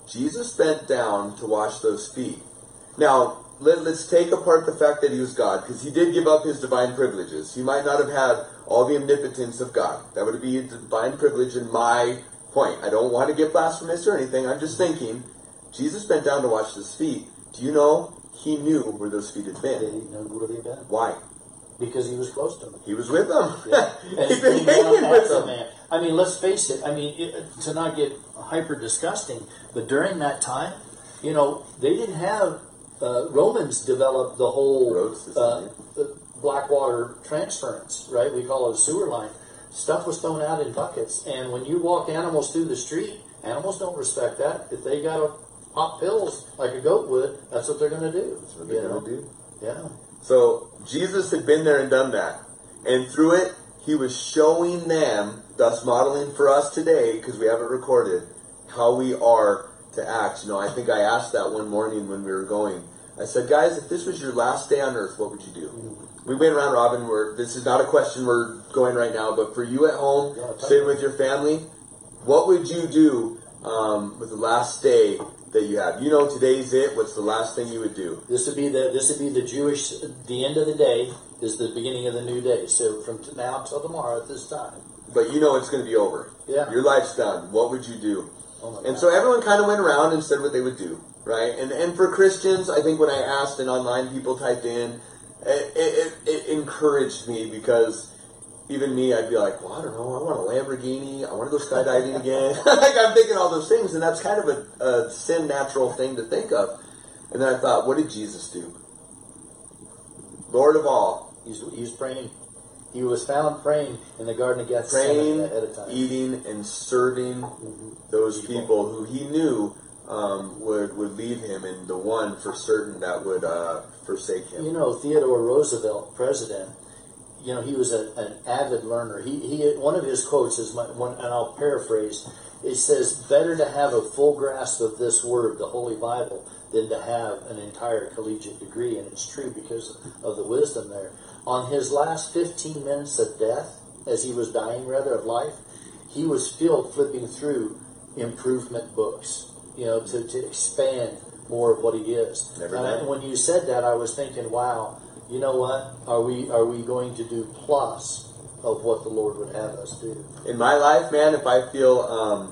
Jesus bent down to wash those feet. Now, let's take apart the fact that he was God, because he did give up his divine privileges. He might not have had all the omnipotence of God. That would be a divine privilege in my point. I don't want to get blasphemous or anything. I'm just thinking, Jesus bent down to wash his feet. Do you know he knew where those feet had been? Did he know where they'd been? Why? Because he was close to them. He was with them. Yeah. He'd been hanging with them. Man. I mean, let's face it. I mean, to not get hyper disgusting, but during that time, you know, they didn't have Romans developed the whole Blackwater transference, right? We call it a sewer line. Stuff was thrown out in buckets, and when you walk animals through the street, animals don't respect that. If they got to pop pills like a goat would, that's what they're going to do. That's what they're going to do. Yeah. So Jesus had been there and done that, and through it, he was showing them, thus modeling for us today, because we have it recorded, how we are to act. You know, I think I asked that one morning when we were going. I said, guys, if this was your last day on earth, what would you do? We went around robin. This is not a question we're going right now, but for you at home, sitting with your family, what would you do with the last day that you have? You know, today's it. What's the last thing you would do? This would be the Jewish. The end of the day is the beginning of the new day. So from now till tomorrow at this time. But you know it's going to be over. Yeah. Your life's done. What would you do? Oh my and God. so everyone kind of went around and said what they would do, right? And for Christians, I think when I asked and online people typed in, it encouraged me, because even me, I'd be like, well, I don't know, I want a Lamborghini, I want to go skydiving again. Like, I'm thinking all those things, and that's kind of a sin natural thing to think of. And then I thought, what did Jesus do? Lord of all. He was praying. He was found praying in the Garden of Gethsemane Praying, ahead of time. eating, and serving those people who he knew would leave him, and the one for certain that would forsake him. You know, Theodore Roosevelt, president, you know, he was an avid learner. He one of his quotes is and I'll paraphrase. It says, "Better to have a full grasp of this word, the Holy Bible, than to have an entire collegiate degree." And it's true because of the wisdom there. On his last 15 minutes of death, as he was dying, rather, of life, he was still flipping through improvement books, you know, to expand more of what he is. And when you said that, I was thinking, wow, you know what? Are we going to do plus of what the Lord would have us do? In my life, man, if I feel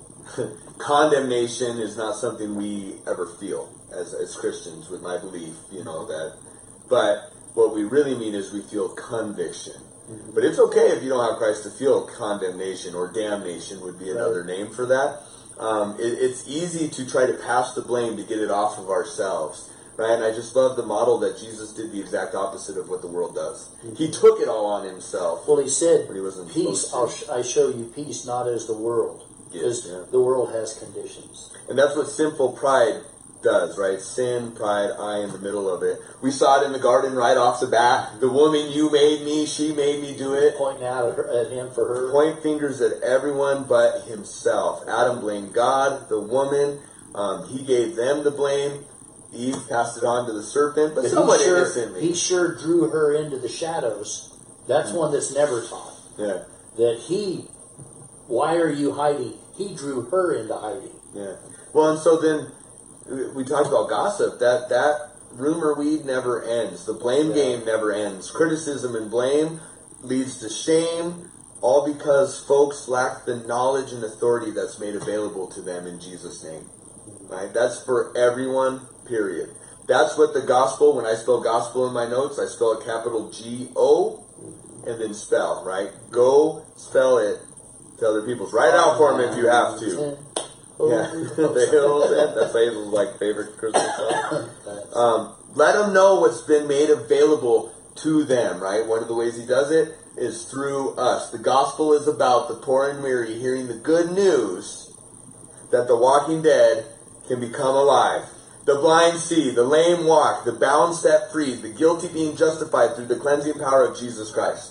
condemnation is not something we ever feel as Christians, with my belief, you know, that. But what we really mean is we feel conviction. Mm-hmm. But it's okay if you don't have Christ to feel condemnation, or damnation would be another name for that. It's easy to try to pass the blame to get it off of ourselves, right? And I just love the model that Jesus did the exact opposite of what the world does. Mm-hmm. He took it all on himself. Well, he said, he wasn't peace, I show you peace, not as the world. Because the world has conditions. And that's what sinful pride does, right? Sin, pride, I in the middle of it. We saw it in the garden right off the bat. The woman, you made me, she made me do it. Pointing out at him for her. Point fingers at everyone but himself. Adam blamed God. The woman, he gave them the blame. Eve passed it on to the serpent, but somewhat innocently. He sure drew her into the shadows. That's one that's never taught. Yeah. That why are you hiding? He drew her into hiding. Yeah. Well, and so then we talked about gossip. That rumor weed never ends. The blame game never ends. Criticism and blame leads to shame, all because folks lack the knowledge and authority that's made available to them in Jesus' name. Right? That's for everyone, period. That's what the gospel, when I spell gospel in my notes, I spell it capital G-O and then spell, right? Go spell it to other people's. Write out for them if you have to. Yeah, the hills, that's Hazel's favorite Christmas song. Let them know what's been made available to them, right? One of the ways he does it is through us. The gospel is about the poor and weary hearing the good news that the walking dead can become alive. The blind see, the lame walk, the bound set free, the guilty being justified through the cleansing power of Jesus Christ.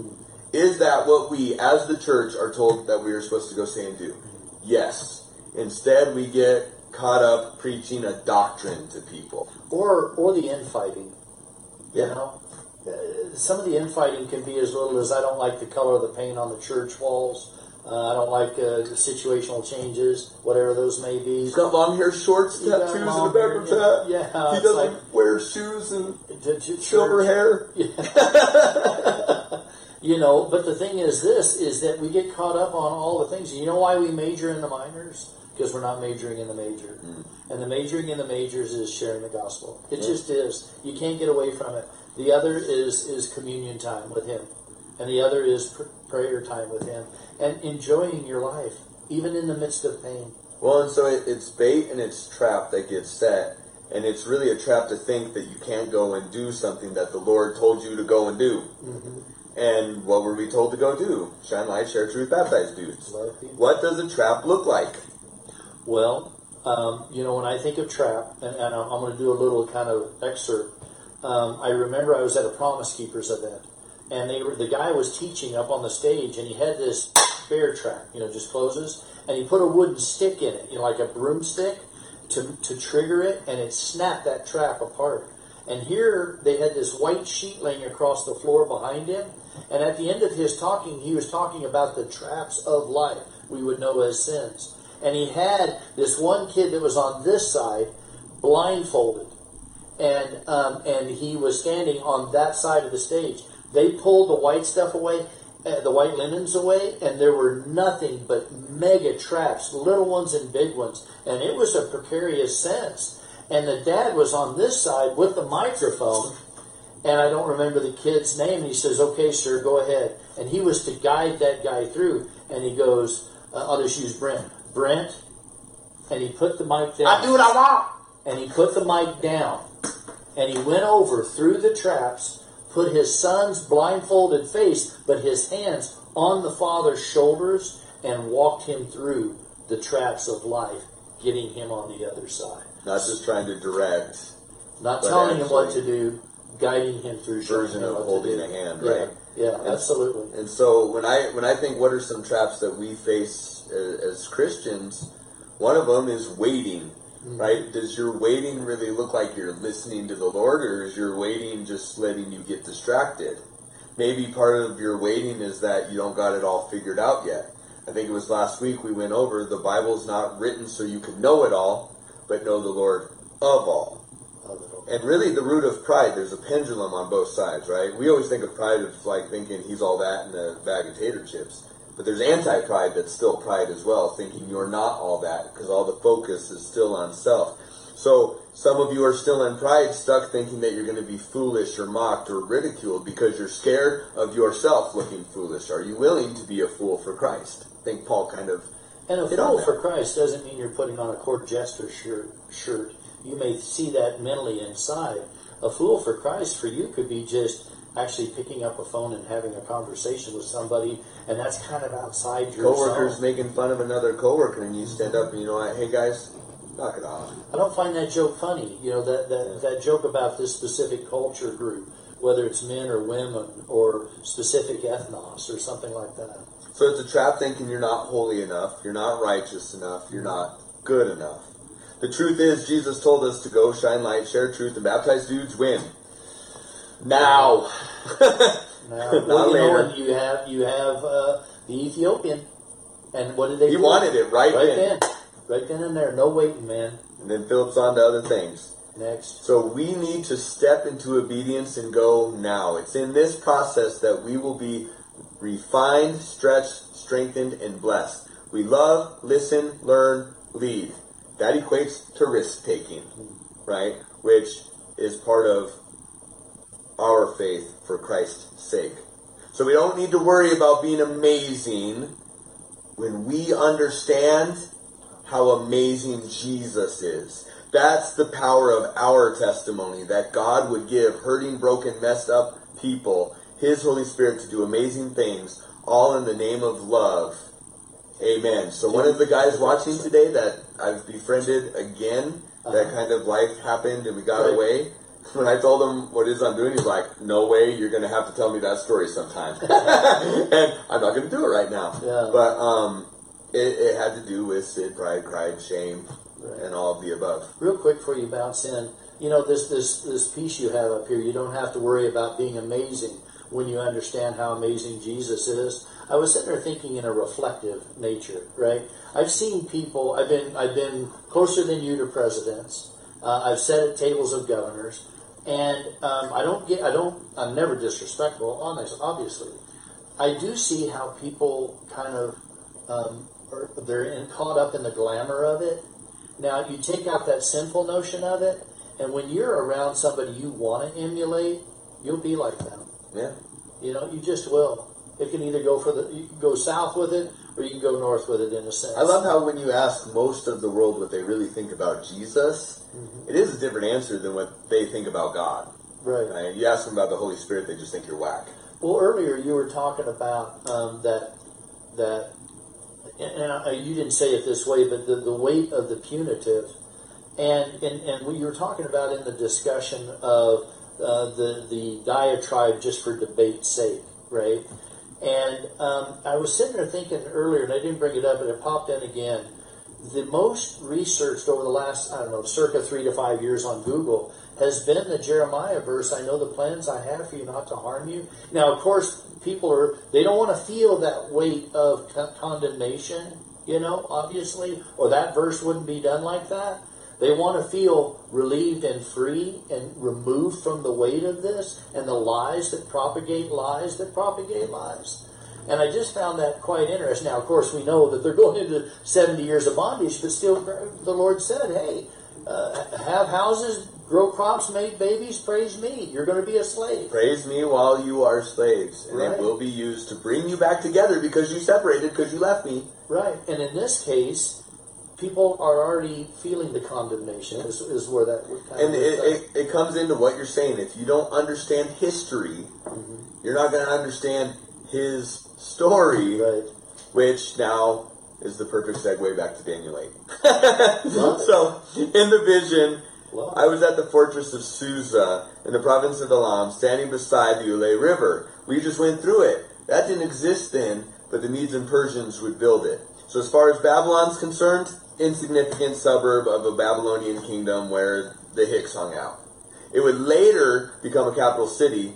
Is that what we, as the church, are told that we are supposed to go say and do? Yes. Instead, we get caught up preaching a doctrine to people. Or the infighting. You know? Some of the infighting can be as little as, I don't like the color of the paint on the church walls. I don't like the situational changes, whatever those may be. He's got long hair, shorts, tattoos, and a backwards hat. Yeah, he doesn't wear shoes and silver hair. Yeah. You know, but the thing is this, is that we get caught up on all the things. You know why we major in the minors? Because we're not majoring in the major. And the majoring in the majors is sharing the gospel. It just is. You can't get away from it. The other is communion time with Him. And the other is prayer time with Him. And enjoying your life, even in the midst of pain. Well, and so it's bait and it's trap that gets set. And it's really a trap to think that you can't go and do something that the Lord told you to go and do. Mm-hmm. And what were we told to go do? Shine light, share truth, baptize dudes. What does a trap look like? Well, you know, when I think of trap, and I'm going to do a little kind of excerpt, I remember I was at a Promise Keepers event, and the guy was teaching up on the stage, and he had this bear trap, you know, just closes, and he put a wooden stick in it, you know, like a broomstick, to trigger it, and it snapped that trap apart. And here they had this white sheet laying across the floor behind him, and at the end of his talking, he was talking about the traps of life we would know as sins. And he had this one kid that was on this side, blindfolded, and he was standing on that side of the stage. They pulled the white stuff away, the white linens away, and there were nothing but mega traps, little ones and big ones, and it was a precarious sense. And the dad was on this side with the microphone, and I don't remember the kid's name, and he says, "Okay, sir, go ahead." And he was to guide that guy through, and he goes, I'll just use Brent. Brent, and he put the mic down. I do what I want. And he put the mic down, and he went over through the traps, put his son's blindfolded face, but his hands on the father's shoulders, and walked him through the traps of life, getting him on the other side. Not just trying to direct. Not telling him what to do, guiding him through. Version of holding a hand, right? Yeah, absolutely. And so when I think what are some traps that we face as Christians, one of them is waiting, right? Does your waiting really look like you're listening to the Lord, or is your waiting just letting you get distracted? Maybe part of your waiting is that you don't got it all figured out yet. I think it was last week we went over the Bible's not written so you can know it all, but know the Lord of all. And really the root of pride, there's a pendulum on both sides, right? We always think of pride as like thinking he's all that in a bag of tater chips. But there's anti-pride that's still pride as well, thinking you're not all that, because all the focus is still on self. So some of you are still in pride, stuck thinking that you're going to be foolish or mocked or ridiculed because you're scared of yourself looking foolish. Are you willing to be a fool for Christ? I think Paul kind of... And a fool for Christ doesn't mean you're putting on a court jester shirt. You may see that mentally inside. A fool for Christ for you could be just actually picking up a phone and having a conversation with somebody, and that's kind of outside your coworkers zone. Making fun of another coworker, and you stand up and you know, hey guys, knock it off. I don't find that joke funny. You know, that joke about this specific culture group, whether it's men or women or specific ethnos or something like that. So it's a trap thinking you're not holy enough, you're not righteous enough, you're not good enough. The truth is, Jesus told us to go shine light, share truth, and baptize dudes when? Now. Not later. And you have the Ethiopian, and what did they do? He wanted it right then. Right then and there. No waiting, man. And then Philip's on to other things. Next. So we need to step into obedience and go now. It's in this process that we will be refined, stretched, strengthened, and blessed. We love, listen, learn, lead. That equates to risk-taking, right? Which is part of our faith for Christ's sake. So we don't need to worry about being amazing when we understand how amazing Jesus is. That's the power of our testimony, that God would give hurting, broken, messed up people His Holy Spirit to do amazing things, all in the name of love. Amen. So one of the guys watching today that I've befriended again, that kind of life happened and we got away. When I told him what it is I'm doing, he's like, no way, you're going to have to tell me that story sometime. And I'm not going to do it right now. Yeah. But it had to do with sin, pride, shame, and all of the above. Real quick before you bounce in, you know, this piece you have up here, you don't have to worry about being amazing when you understand how amazing Jesus is. I was sitting there thinking in a reflective nature, right? I've seen people. I've been closer than you to presidents. I've sat at tables of governors, and I'm never disrespectful, obviously. I do see how people kind of they're caught up in the glamour of it. Now, you take out that sinful notion of it, and when you're around somebody you want to emulate, you'll be like them. Yeah. You just will. It can either you can go south with it, or you can go north with it, in a sense. I love how when you ask most of the world what they really think about Jesus, it is a different answer than what they think about God. Right. You ask them about the Holy Spirit, they just think you're whack. Well, earlier you were talking about that, and you didn't say it this way, but the weight of the punitive, and what you were talking about in the discussion of the diatribe just for debate's sake, right? And I was sitting there thinking earlier, and I didn't bring it up, but it popped in again. The most researched over the last, circa 3 to 5 years on Google has been the Jeremiah verse, I know the plans I have for you not to harm you. Now, of course, they don't want to feel that weight of condemnation, obviously, or that verse wouldn't be done like that. They want to feel relieved and free and removed from the weight of this and the lies that propagate lies. And I just found that quite interesting. Now, of course, we know that they're going into 70 years of bondage, but still the Lord said, hey, have houses, grow crops, make babies, praise me. You're going to be a slave. Praise me while you are slaves. And it will be used to bring you back together because you separated, because you left me. Right. And in this case, people are already feeling the condemnation is where that would kind of... And it comes into what you're saying. If you don't understand history, you're not going to understand his story, which now is the perfect segue back to Daniel 8. So, in the vision, I was at the fortress of Susa in the province of Elam, standing beside the Ulai River. We just went through it. That didn't exist then, but the Medes and Persians would build it. So as far as Babylon's concerned, insignificant suburb of a Babylonian kingdom where the Hicks hung out. It would later become a capital city,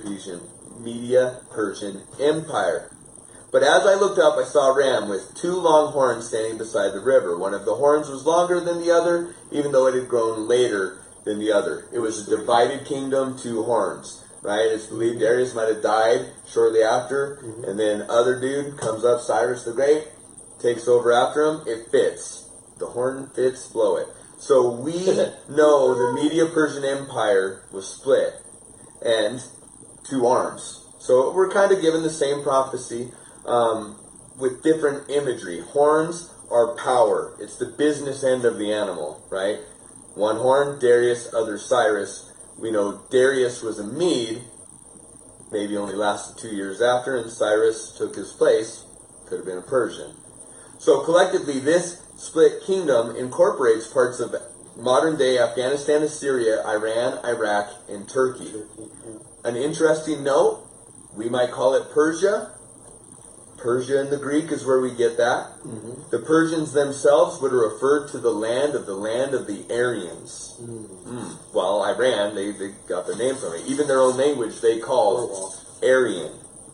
Media-Persian Empire. But as I looked up, I saw a ram with 2 long horns standing beside the river. One of the horns was longer than the other, even though it had grown later than the other. It was a divided kingdom, 2 horns. Right? It's believed Darius might have died shortly after, and then other dude comes up, Cyrus the Great, takes over after him. It fits. The horn fits, blow it. So we know the Media-Persian Empire was split, and 2 arms. So we're kind of given the same prophecy, with different imagery. Horns are power. It's the business end of the animal, right? 1 horn, Darius, other Cyrus. We know Darius was a Mede, maybe only lasted 2 years after, and Cyrus took his place. Could have been a Persian. So collectively, this split kingdom incorporates parts of modern-day Afghanistan, Syria, Iran, Iraq, and Turkey. An interesting note, we might call it Persia. Persia in the Greek is where we get that. The Persians themselves would have referred to the land of the Aryans. Well, Iran, they got their name from it. Even their own language they call Aryan.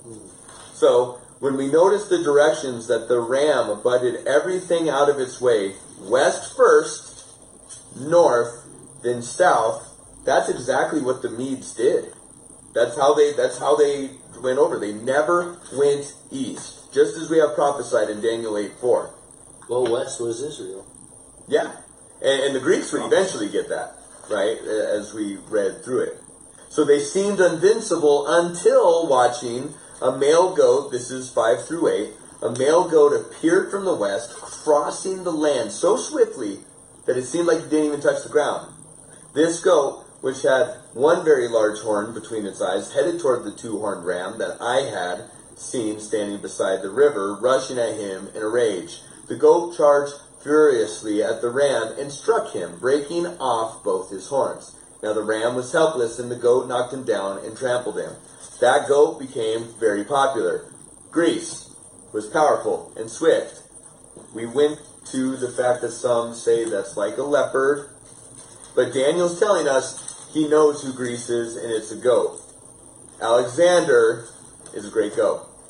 So, when we notice the directions that the ram abutted everything out of its way, west first, north, then south, that's exactly what the Medes did. That's how they went over. They never went east, just as we have prophesied in Daniel 8:4. Well, west was Israel. Yeah, and the Greeks would eventually get that, right, as we read through it. So they seemed invincible until watching a male goat, this is 5-8, a male goat appeared from the west, crossing the land so swiftly that it seemed like it didn't even touch the ground. This goat, which had 1 very large horn between its eyes, headed toward the 2-horned ram that I had seen standing beside the river, rushing at him in a rage. The goat charged furiously at the ram and struck him, breaking off both his horns. Now the ram was helpless, and the goat knocked him down and trampled him. That goat became very popular. Greece was powerful and swift. We went to the fact that some say that's like a leopard, but Daniel's telling us he knows who Greece is, and it's a goat. Alexander is a great goat.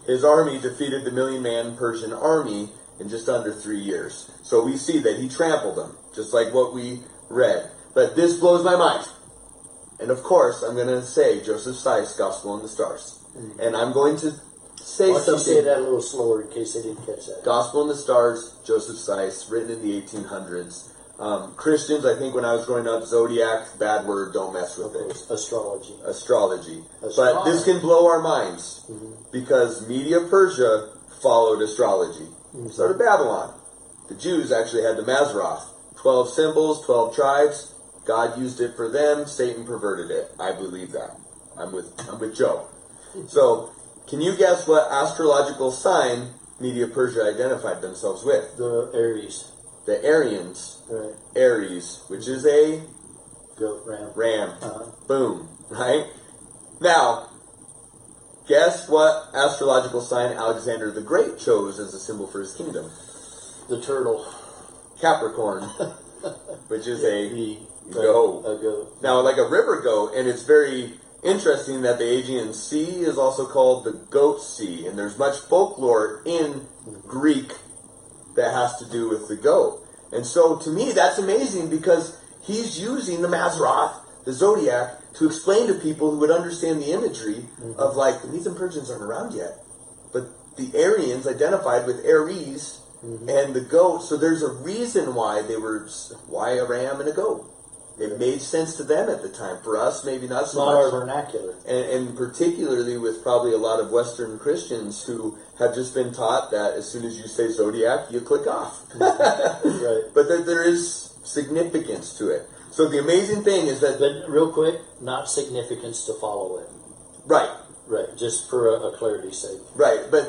his army defeated the million-man Persian army in just under 3 years. So we see that he trampled them, just like what we read. But this blows my mind. And of course, I'm going to say Joseph Seiss, Gospel in the Stars. And I'm going to say Why don't you something. say that a little slower in case they didn't catch that? Gospel in the Stars, Joseph Seiss, written in the 1800s. Christians, I think when I was growing up, zodiac, bad word, don't mess with it. Astrology. But this can blow our minds because Media Persia followed astrology. So did Babylon. The Jews actually had the Mazzaroth. 12 symbols, 12 tribes. God used it for them. Satan perverted it. I believe that. I'm with Joe. So, can you guess what astrological sign Media Persia identified themselves with? The Aries. The Aryans. Right. Aries, which is a goat, ram. Boom. Right? Now, guess what astrological sign Alexander the Great chose as a symbol for his kingdom? The turtle. Capricorn, which is a goat. A goat. Now, like a river goat, and it's very interesting that the Aegean Sea is also called the Goat Sea, and there's much folklore in Greek that has to do with the goat. And so, to me, that's amazing because he's using the Mazzaroth, the zodiac, to explain to people who would understand the imagery of, like, the Medes and Persians aren't around yet, but the Aryans identified with Aries and the goat, so there's a reason why a ram and a goat. It made sense to them at the time. For us, maybe not so much. Not our vernacular. And particularly with probably a lot of Western Christians who have just been taught that as soon as you say zodiac, you click off. Right. But there is significance to it. So the amazing thing is that... But real quick, not significance to follow it. Right. Right, just for a clarity's sake. Right, but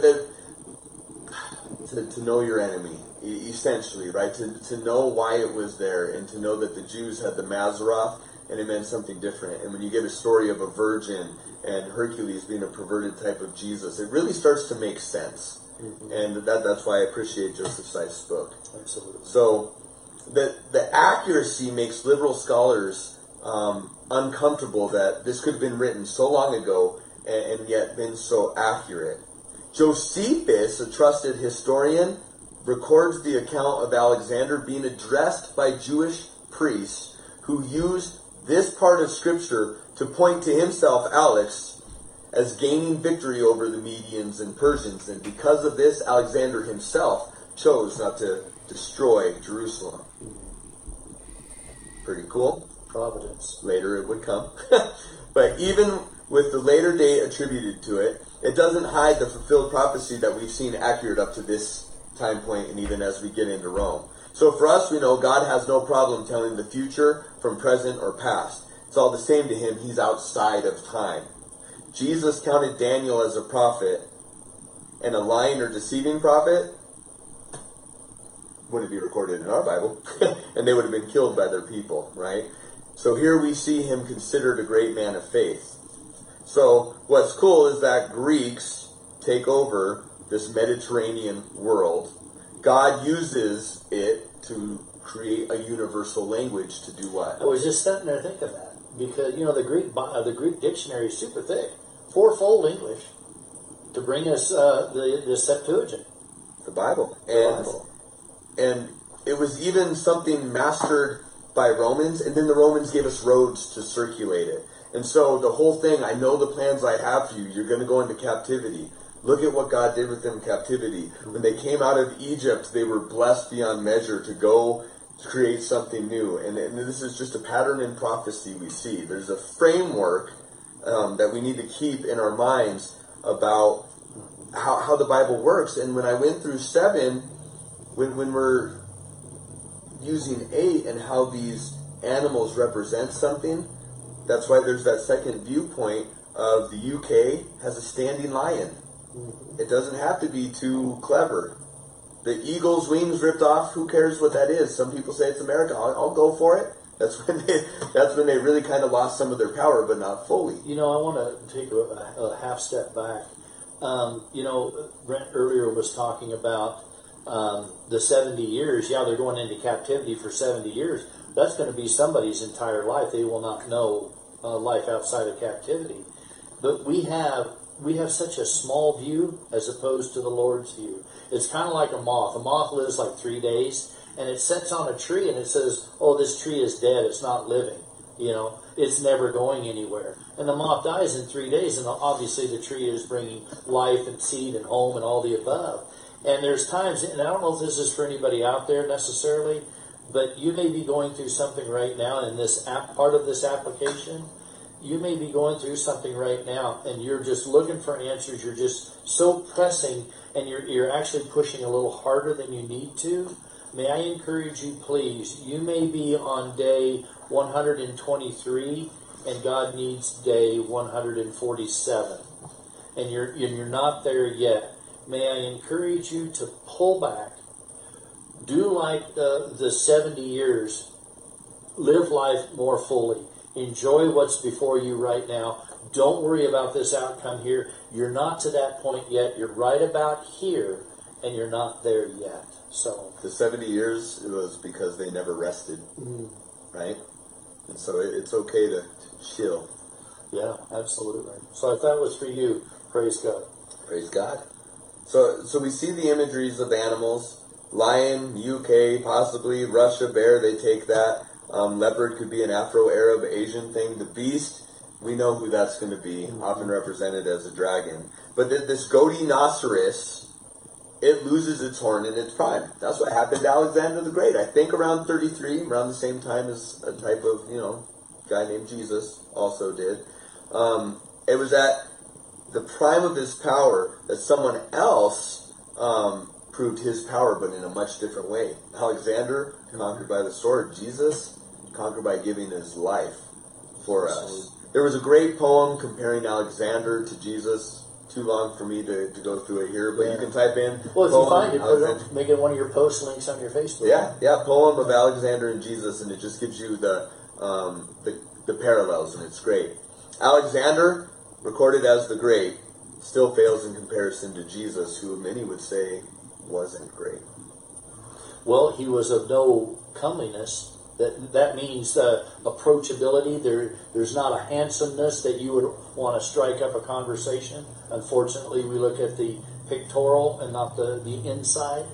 to know your enemy, essentially, right? To know why it was there and to know that the Jews had the Mazzaroth and it meant something different. And when you get a story of a virgin and Hercules being a perverted type of Jesus, it really starts to make sense. And that's why I appreciate Joseph Seiss' book. Absolutely. So the accuracy makes liberal scholars uncomfortable that this could have been written so long ago and yet been so accurate. Josephus, a trusted historian, records the account of Alexander being addressed by Jewish priests who used this part of Scripture to point to himself, Alex, as gaining victory over the Medians and Persians. And because of this, Alexander himself chose not to destroy Jerusalem. Pretty cool. Providence. Later it would come. But even with the later date attributed to it, it doesn't hide the fulfilled prophecy that we've seen accurate up to this time point and even as we get into Rome. So for us, we know God has no problem telling the future from present or past. It's all the same to him. He's outside of time. Jesus counted Daniel as a prophet, and a lying or deceiving prophet wouldn't be recorded in our Bible, and they would have been killed by their people, right? So here we see him considered a great man of faith. So what's cool is that Greeks take over this Mediterranean world. God uses it to create a universal language to do what? I was just sitting there thinking that because the Greek dictionary is super thick, 4-fold English to bring us the Septuagint, the Bible, Bible. And it was even something mastered by Romans, and then the Romans gave us roads to circulate it. And so the whole thing, I know the plans I have for you. You're going to go into captivity. Look at what God did with them in captivity. When they came out of Egypt, they were blessed beyond measure to go to create something new. And this is just a pattern in prophecy we see. There's a framework that we need to keep in our minds about how the Bible works. And when I went through 7, when we're using 8 and how these animals represent something, that's why there's that second viewpoint of the UK has a standing lion. It doesn't have to be too clever. The eagle's wings ripped off, who cares what that is? Some people say it's America. I'll go for it. That's when they really kind of lost some of their power, but not fully. I want to take a half step back. Brent earlier was talking about the 70 years. Yeah, they're going into captivity for 70 years. That's going to be somebody's entire life. They will not know life outside of captivity. But we have we have such a small view as opposed to the Lord's view. It's kind of like a moth. A moth lives like 3 days, and it sits on a tree and it says, oh, this tree is dead. It's not living. It's never going anywhere. And the moth dies in 3 days, and obviously the tree is bringing life and seed and home and all the above. And there's times, and I don't know if this is for anybody out there necessarily, but you may be going through something right now in this part of this application. You may be going through something right now, and you're just looking for answers. You're just so pressing, and you're actually pushing a little harder than you need to. May I encourage you, please, you may be on day 123, and God needs day 147, and you're not there yet. May I encourage you to pull back, do like the 70 years, live life more fully, enjoy what's before you right now. Don't worry about this outcome here. You're not to that point yet. You're right about here, and you're not there yet. So the 70 years, it was because they never rested, right? And so it's okay to chill. Yeah, absolutely. So if that was for you, praise God. Praise God. So we see the imageries of animals. Lion, UK, possibly Russia, bear, they take that. Leopard could be an Afro-Arab Asian thing. The beast, we know who that's going to be, often represented as a dragon. But this goatee-noceros, it loses its horn in its prime. That's what happened to Alexander the Great. I think around 33, around the same time as a type of, guy named Jesus also did. It was at the prime of his power that someone else proved his power, but in a much different way. Alexander, conquered by the sword. Jesus, conquered by giving his life for us. There was a great poem comparing Alexander to Jesus. Too long for me to go through it here, but you can type in. Well, if you find it, make it one of your post links on your Facebook. Yeah, poem of Alexander and Jesus, and it just gives you the parallels, and it's great. Alexander, recorded as the Great, still fails in comparison to Jesus, who many would say wasn't great. Well, he was of no comeliness. That means approachability. There's not a handsomeness that you would want to strike up a conversation. Unfortunately, we look at the pictorial and not the inside,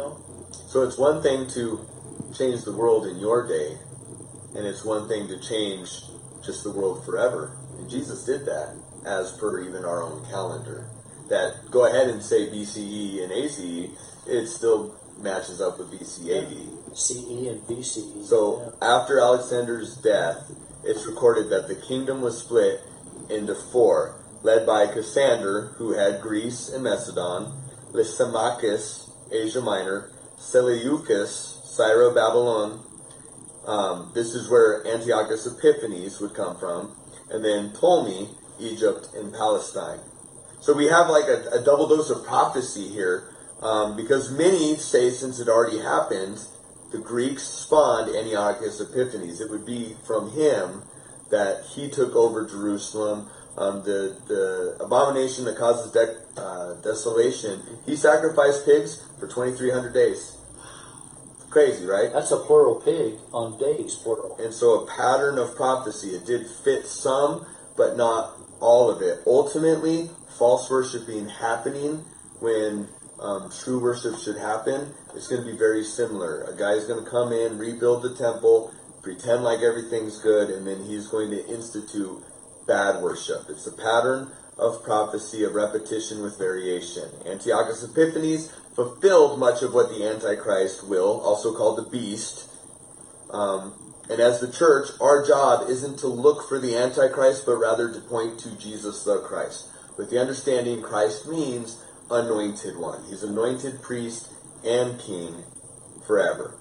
So it's one thing to change the world in your day, and it's one thing to change just the world forever. And Jesus did that, as per even our own calendar. That, go ahead and say BCE and ACE, it still matches up with BC AD. CE and BCE. So after Alexander's death, it's recorded that the kingdom was split into 4, led by Cassander, who had Greece and Macedon, Lysimachus, Asia Minor, Seleucus, Syro-Babylon. This is where Antiochus Epiphanes would come from, and then Ptolemy, Egypt and Palestine. So we have like a double dose of prophecy here, because many say since it already happened, the Greeks spawned Antiochus Epiphanes. It would be from him that he took over Jerusalem. The abomination that causes desolation, he sacrificed pigs for 2,300 days. Crazy, right? That's a plural pig on days, plural. And so a pattern of prophecy. It did fit some, but not all of it. Ultimately, false worshiping happening when true worship should happen, it's going to be very similar. A guy's going to come in, rebuild the temple, pretend like everything's good, and then he's going to institute bad worship. It's a pattern of prophecy, of repetition with variation. Antiochus Epiphanes fulfilled much of what the Antichrist will, also called the beast. And as the church, our job isn't to look for the Antichrist, but rather to point to Jesus the Christ. With the understanding Christ means anointed one. He's anointed priest and king forever.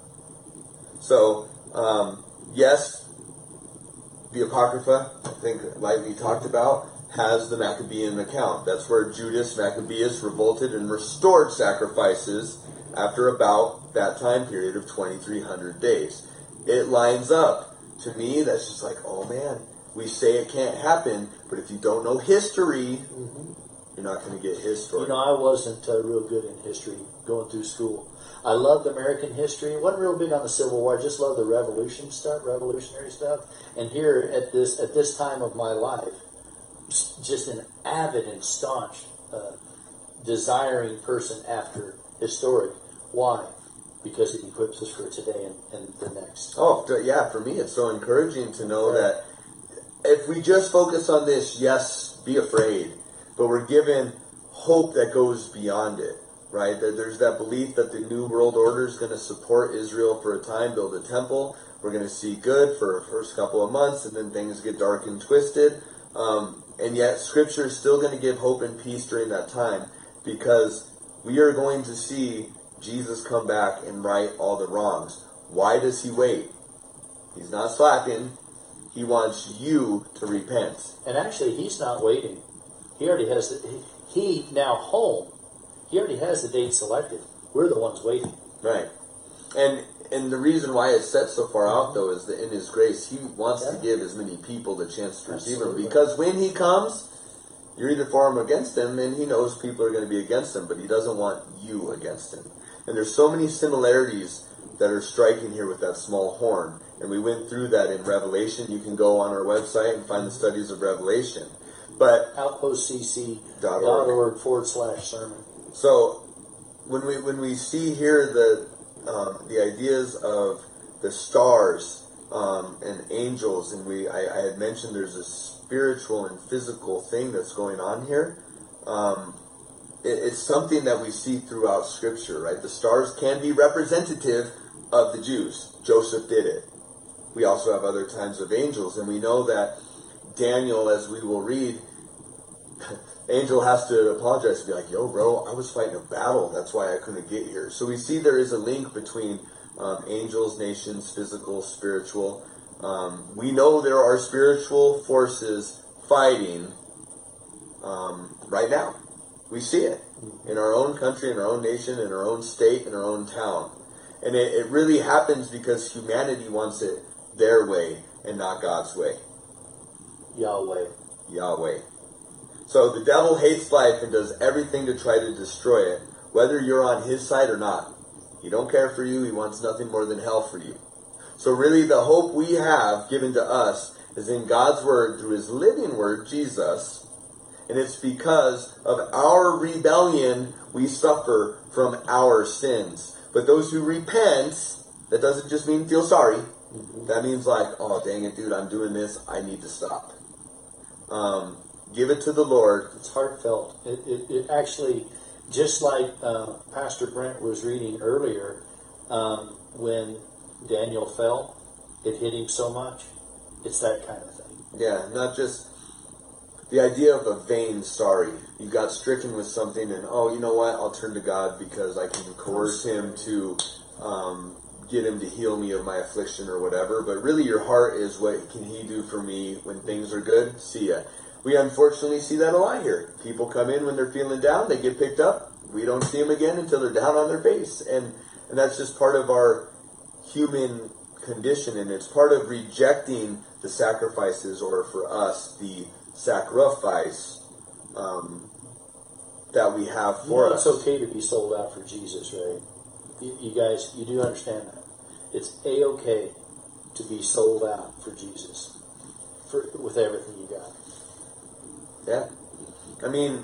So, yes, the Apocrypha, I think like we talked about, has the Maccabean account. That's where Judas Maccabeus revolted and restored sacrifices after about that time period of 2,300 days. It lines up. To me, that's just like, oh man, we say it can't happen, but if you don't know history, you're not going to get his story. I wasn't real good in history going through school. I loved American history. Wasn't real big on the Civil War. I just loved the revolutionary stuff. And here at this time of my life, just an avid and staunch, desiring person after historic. Why? Because it equips us for today and the next. Oh, yeah, for me it's so encouraging to know that if we just focus on this, yes, be afraid, but we're given hope that goes beyond it, right? There's that belief that the New World Order is going to support Israel for a time, build a temple. We're going to see good for the first couple of months, and then things get dark and twisted. And yet Scripture is still going to give hope and peace during that time, because we are going to see Jesus come back and right all the wrongs. Why does he wait? He's not slacking. He wants you to repent. And actually, he's not waiting. He already has he now home. He already has the date selected. We're the ones waiting. Right. And the reason why it's set so far out, though, is that in his grace, he wants to give as many people the chance to receive him. Because when he comes, you're either for him or against him, and he knows people are going to be against him, but he doesn't want you against him. And there's so many similarities that are striking here with that small horn. And we went through that in Revelation. You can go on our website and find the studies of Revelation. But outpostcc.org/sermon. So when we see here the ideas of the stars and angels, and I had mentioned there's a spiritual and physical thing that's going on here. It's something that we see throughout Scripture, right? The stars can be representative of the Jews. Joseph did it. We also have other times of angels, and we know that Daniel, as we will read, angel has to apologize and be like, yo, bro, I was fighting a battle. That's why I couldn't get here. So we see there is a link between angels, nations, physical, spiritual. We know there are spiritual forces fighting right now. We see it in our own country, in our own nation, in our own state, in our own town. And it really happens because humanity wants it their way and not God's way. Yahweh. So the devil hates life and does everything to try to destroy it, whether you're on his side or not. He don't care for you. He wants nothing more than hell for you. So really the hope we have given to us is in God's word through his living word, Jesus. And it's because of our rebellion we suffer from our sins. But those who repent, that doesn't just mean feel sorry. That means like, oh, dang it, dude, I'm doing this. I need to stop. Give it to the Lord. It's heartfelt. It actually, just like Pastor Brent was reading earlier, when Daniel fell, it hit him so much. It's that kind of thing. Yeah, not just the idea of a vain sorry. You got stricken with something and, oh, you know what? I'll turn to God because I can coerce him to get him to heal me of my affliction or whatever. But really your heart is, what can he do for me when things are good? See ya. We unfortunately see that a lot here. People come in when they're feeling down. They get picked up. We don't see them again until they're down on their face. And that's just part of our human condition. And it's part of rejecting the sacrifices, or for us, the sacrifice that we have for us. It's okay to be sold out for Jesus, right? You guys, you do understand that. It's A-okay to be sold out for Jesus with everything you got. Yeah. I mean,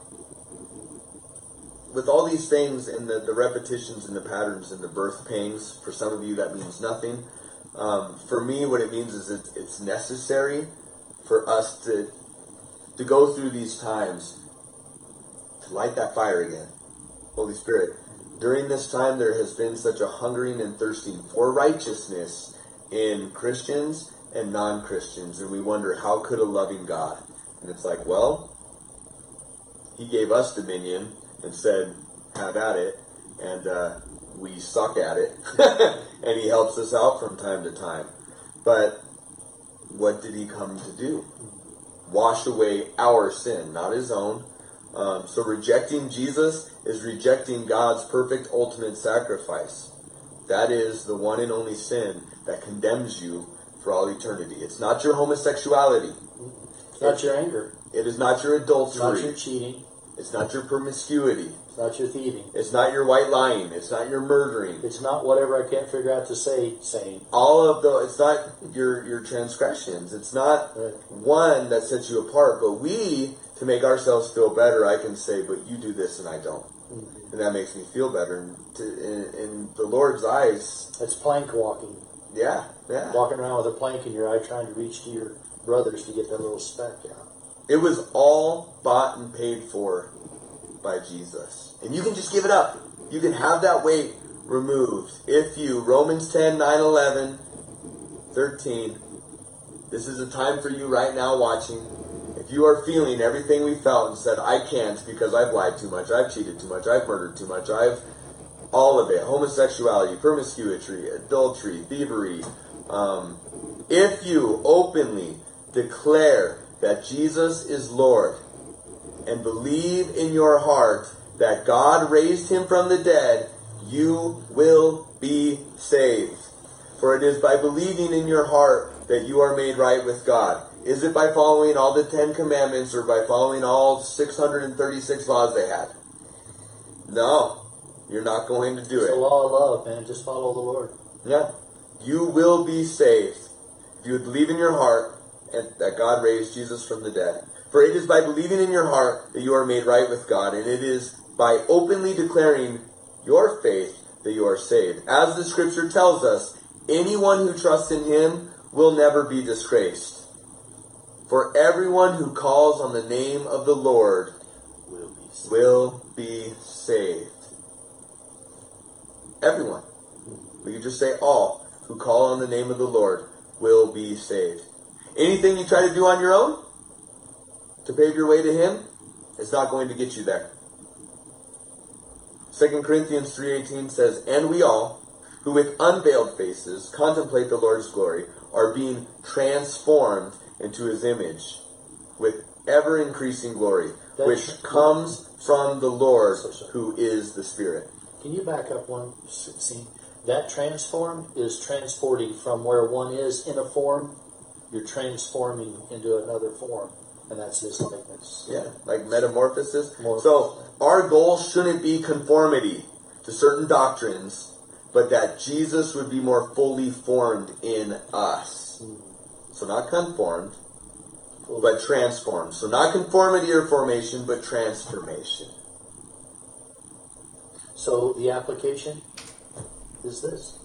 with all these things and the repetitions and the patterns and the birth pangs, for some of you that means nothing. For me, what it means is it's necessary for us to go through these times, to light that fire again. Holy Spirit. During this time, there has been such a hungering and thirsting for righteousness in Christians and non-Christians. And we wonder, how could a loving God? And it's like, well, he gave us dominion and said, have at it. And we suck at it. And he helps us out from time to time. But what did he come to do? Wash away our sin, not his own. So rejecting Jesus is rejecting God's perfect ultimate sacrifice. That is the one and only sin that condemns you for all eternity. It's not your homosexuality. It's not your anger. It is not your adultery. It's not your cheating. It's not your promiscuity. It's not your thieving. It's not your white lying. It's not your murdering. It's not whatever I can't figure out to say saying. All of the, it's not your transgressions. It's not one that sets you apart. But we, to make ourselves feel better, I can say, but you do this and I don't. Mm-hmm. And that makes me feel better. And in the Lord's eyes... It's plank walking. Yeah. Walking around with a plank in your eye trying to reach to your brothers to get that little speck out. It was all bought and paid for by Jesus. And you can just give it up. You can have that weight removed. If you, Romans 10, 9, 11, 13, this is a time for you right now watching. If you are feeling everything we felt and said, I can't because I've lied too much, I've cheated too much, I've murdered too much, all of it, homosexuality, promiscuity, adultery, thievery. If you openly declare that Jesus is Lord and believe in your heart that God raised him from the dead, you will be saved. For it is by believing in your heart that you are made right with God. Is it by following all the 10 commandments or by following all 636 laws they had? No. You're not going to do it. It's the law of love, man. Just follow the Lord. Yeah. You will be saved if you would believe in your heart and that God raised Jesus from the dead. For it is by believing in your heart that you are made right with God, and it is by openly declaring your faith that you are saved. As the Scripture tells us, anyone who trusts in him will never be disgraced. For everyone who calls on the name of the Lord will be saved. Everyone. We could just say all who call on the name of the Lord will be saved. Anything you try to do on your own to pave your way to him, it's not going to get you there. 2 Corinthians 3:18 says, and we all, who with unveiled faces contemplate the Lord's glory, are being transformed into his image with ever-increasing glory, which comes from the Lord, who is the Spirit. Can you back up one scene? That transformed is transporting from where one is in a form, you're transforming into another form. And that's his likeness. Yeah, like metamorphosis. So our goal shouldn't be conformity to certain doctrines, but that Jesus would be more fully formed in us. So not conformed, but transformed. So not conformity or formation, but transformation. So the application is this.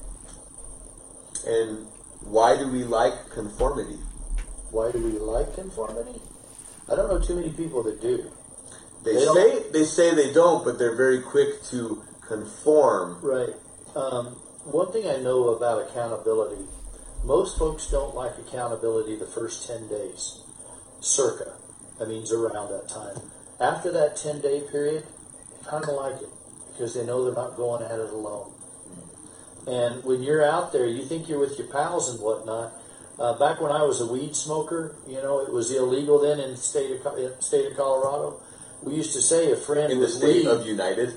And why do we like conformity? Why do we like conformity? I don't know too many people that do. They say they don't, but they're very quick to conform. Right. One thing I know about accountability, most folks don't like accountability the first 10 days. Circa. That means around that time. After that 10-day period, they kind of like it because they know they're not going at it alone. And when you're out there, you think you're with your pals and whatnot. Back when I was a weed smoker, it was illegal then in the state of Colorado. We used to say a friend in with the state weed, of United,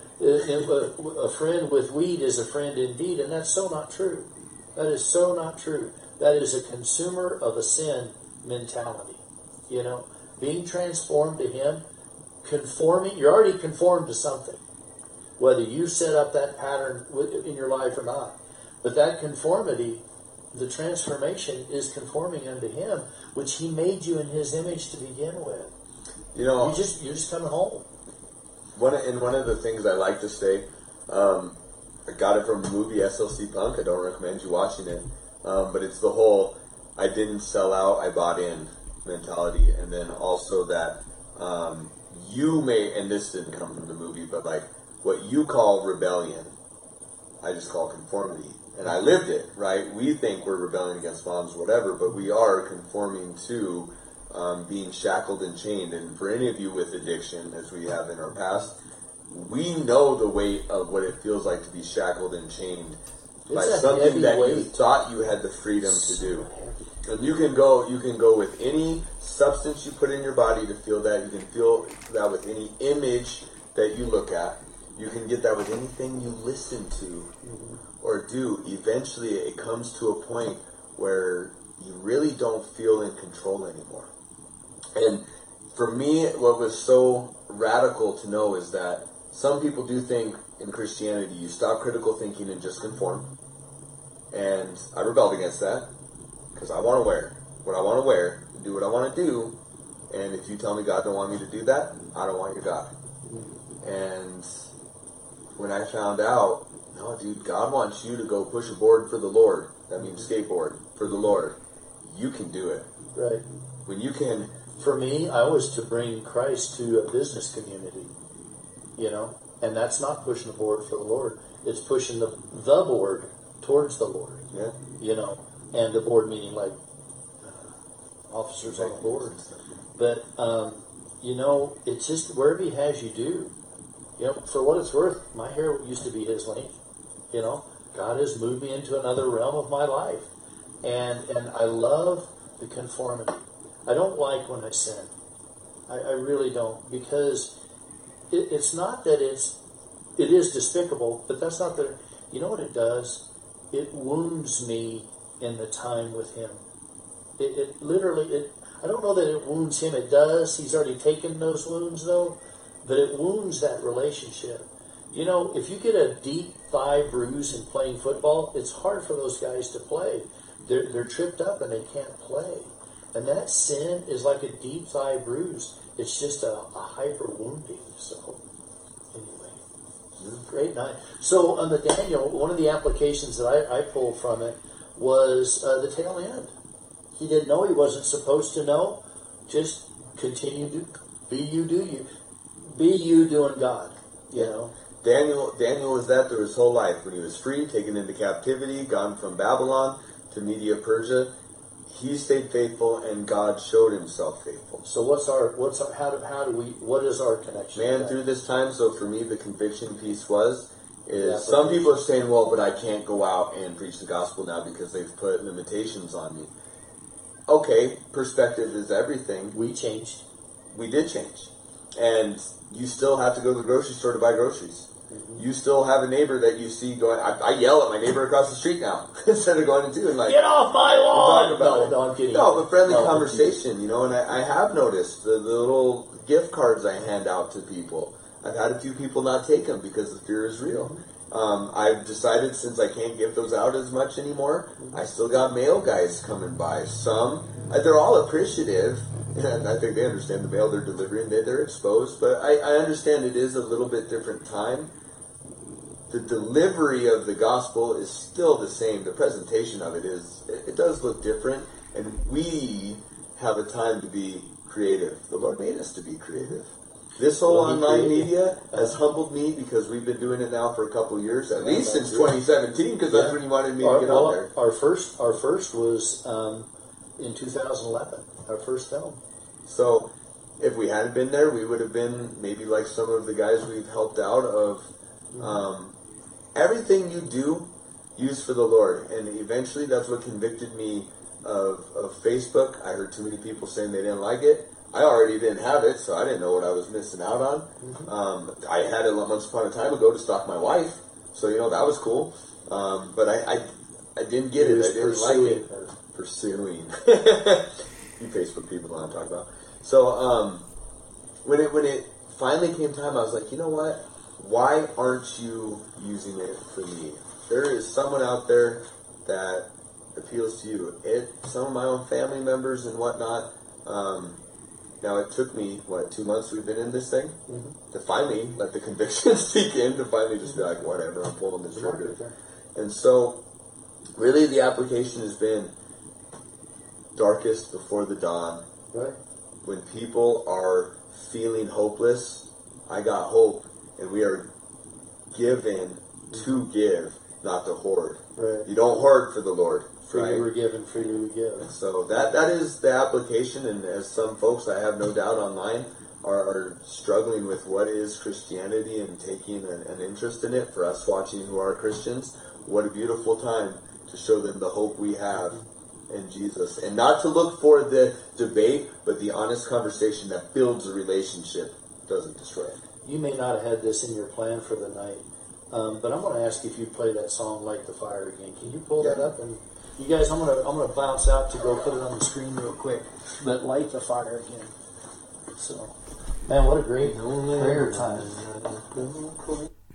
a friend with weed is a friend indeed, and that's so not true. That is so not true. That is a consumer of a sin mentality. Being transformed to him, conforming. You're already conformed to something, whether you set up that pattern in your life or not. But that conformity, the transformation, is conforming unto him, which he made you in his image to begin with. You're just coming home. One of the things I like to say, I got it from the movie SLC Punk. I don't recommend you watching it, but it's the whole "I didn't sell out, I bought in" mentality, and then also that you may, and this didn't come from the movie, but like what you call rebellion, I just call conformity. And I lived it, right? We think we're rebelling against moms or whatever, but we are conforming to being shackled and chained. And for any of you with addiction, as we have in our past, we know the weight of what it feels like to be shackled and chained by something that you thought you had the freedom to do. And you can go with any substance you put in your body to feel that. You can feel that with any image that you look at. You can get that with anything you listen to or do. Eventually it comes to a point where you really don't feel in control anymore. And for me, what was so radical to know is that some people do think in Christianity you stop critical thinking and just conform. And I rebelled against that because I want to wear what I want to wear, do what I want to do. And if you tell me God don't want me to do that, I don't want your God. And when I found out, no, dude, God wants you to go push a board for the Lord. That means skateboard for the Lord. You can do it. Right. When you can. For me, I was to bring Christ to a business community, and that's not pushing the board for the Lord. It's pushing the board towards the Lord. Yeah. And the board meaning like officers on the board. But it's just wherever He has you do. For what it's worth, my hair used to be His length. God has moved me into another realm of my life, and I love the conformity. I don't like when I sin. I really don't, because it's not that it is despicable, but that's not the. You know what it does? It wounds me in the time with Him. It literally. I don't know that it wounds Him. It does. He's already taken those wounds, though. But it wounds that relationship. If you get a deep thigh bruise in playing football, it's hard for those guys to play. They're tripped up and they can't play. And that sin is like a deep thigh bruise. It's just a hyper wounding. So, anyway, great night. So on the Daniel, one of the applications that I pulled from it was the tail end. He didn't know. He wasn't supposed to know. Just continue to be you, do you. Be you doing God, Daniel was that through his whole life. When he was free, taken into captivity, gone from Babylon to Media Persia, he stayed faithful, and God showed Himself faithful. So what is our connection? Man, through this time, so for me, the conviction piece some people are saying, well, but I can't go out and preach the gospel now because they've put limitations on me. Okay, perspective is everything. We changed. We did change. And you still have to go to the grocery store to buy groceries. Mm-hmm. You still have a neighbor that you see going. I yell at my neighbor across the street now instead of going and doing get off my lawn. No, I'm kidding. No, but friendly conversation, and I have noticed the little gift cards I hand out to people. I've had a few people not take them because the fear is real. I've decided since I can't give those out as much anymore, I still got mail guys coming by. Some, they're all appreciative. And I think they understand the mail they're delivering. They're exposed. But I understand it is a little bit different time. The delivery of the gospel is still the same. The presentation of it does look different. And we have a time to be creative. The Lord made us to be creative. This whole online media has humbled me because we've been doing it now for a couple of years, at least since 2017, because that's when He wanted me to get out there. Our first was in 2011, our first film. So, if we hadn't been there, we would have been maybe like some of the guys we've helped out of everything you do, use for the Lord. And eventually that's what convicted me of Facebook. I heard too many people saying they didn't like it. I already didn't have it, so I didn't know what I was missing out on. Mm-hmm. I had it once upon a time ago to stalk my wife, so that was cool. But I didn't get it. I didn't like it. Pursuing. You Facebook people know what I'm talking about. So when it finally came time, I was like, you know what? Why aren't you using it for me? There is someone out there that appeals to you. Some of my own family members and whatnot. Now it took me 2 months we've been in this thing to finally let the conviction sink in, to finally just be like, whatever, I'm pulling this trigger. And so really the application has been darkest before the dawn. Right. When people are feeling hopeless, I got hope, and we are given to give, not to hoard. Right. You don't hoard for the Lord. Freely we're given, freely we give. So that is the application, and as some folks, I have no doubt online, are struggling with what is Christianity and taking an interest in it. For us watching who are Christians, what a beautiful time to show them the hope we have in Jesus. And not to look for the debate, but the honest conversation that builds a relationship, doesn't destroy it. You may not have had this in your plan for the night, but I'm going to ask if you play that song "Light the Fire" again. Can you pull that up? And you guys, I'm gonna bounce out to go put it on the screen real quick. But "Light the Fire" again. So, man, what a great prayer time.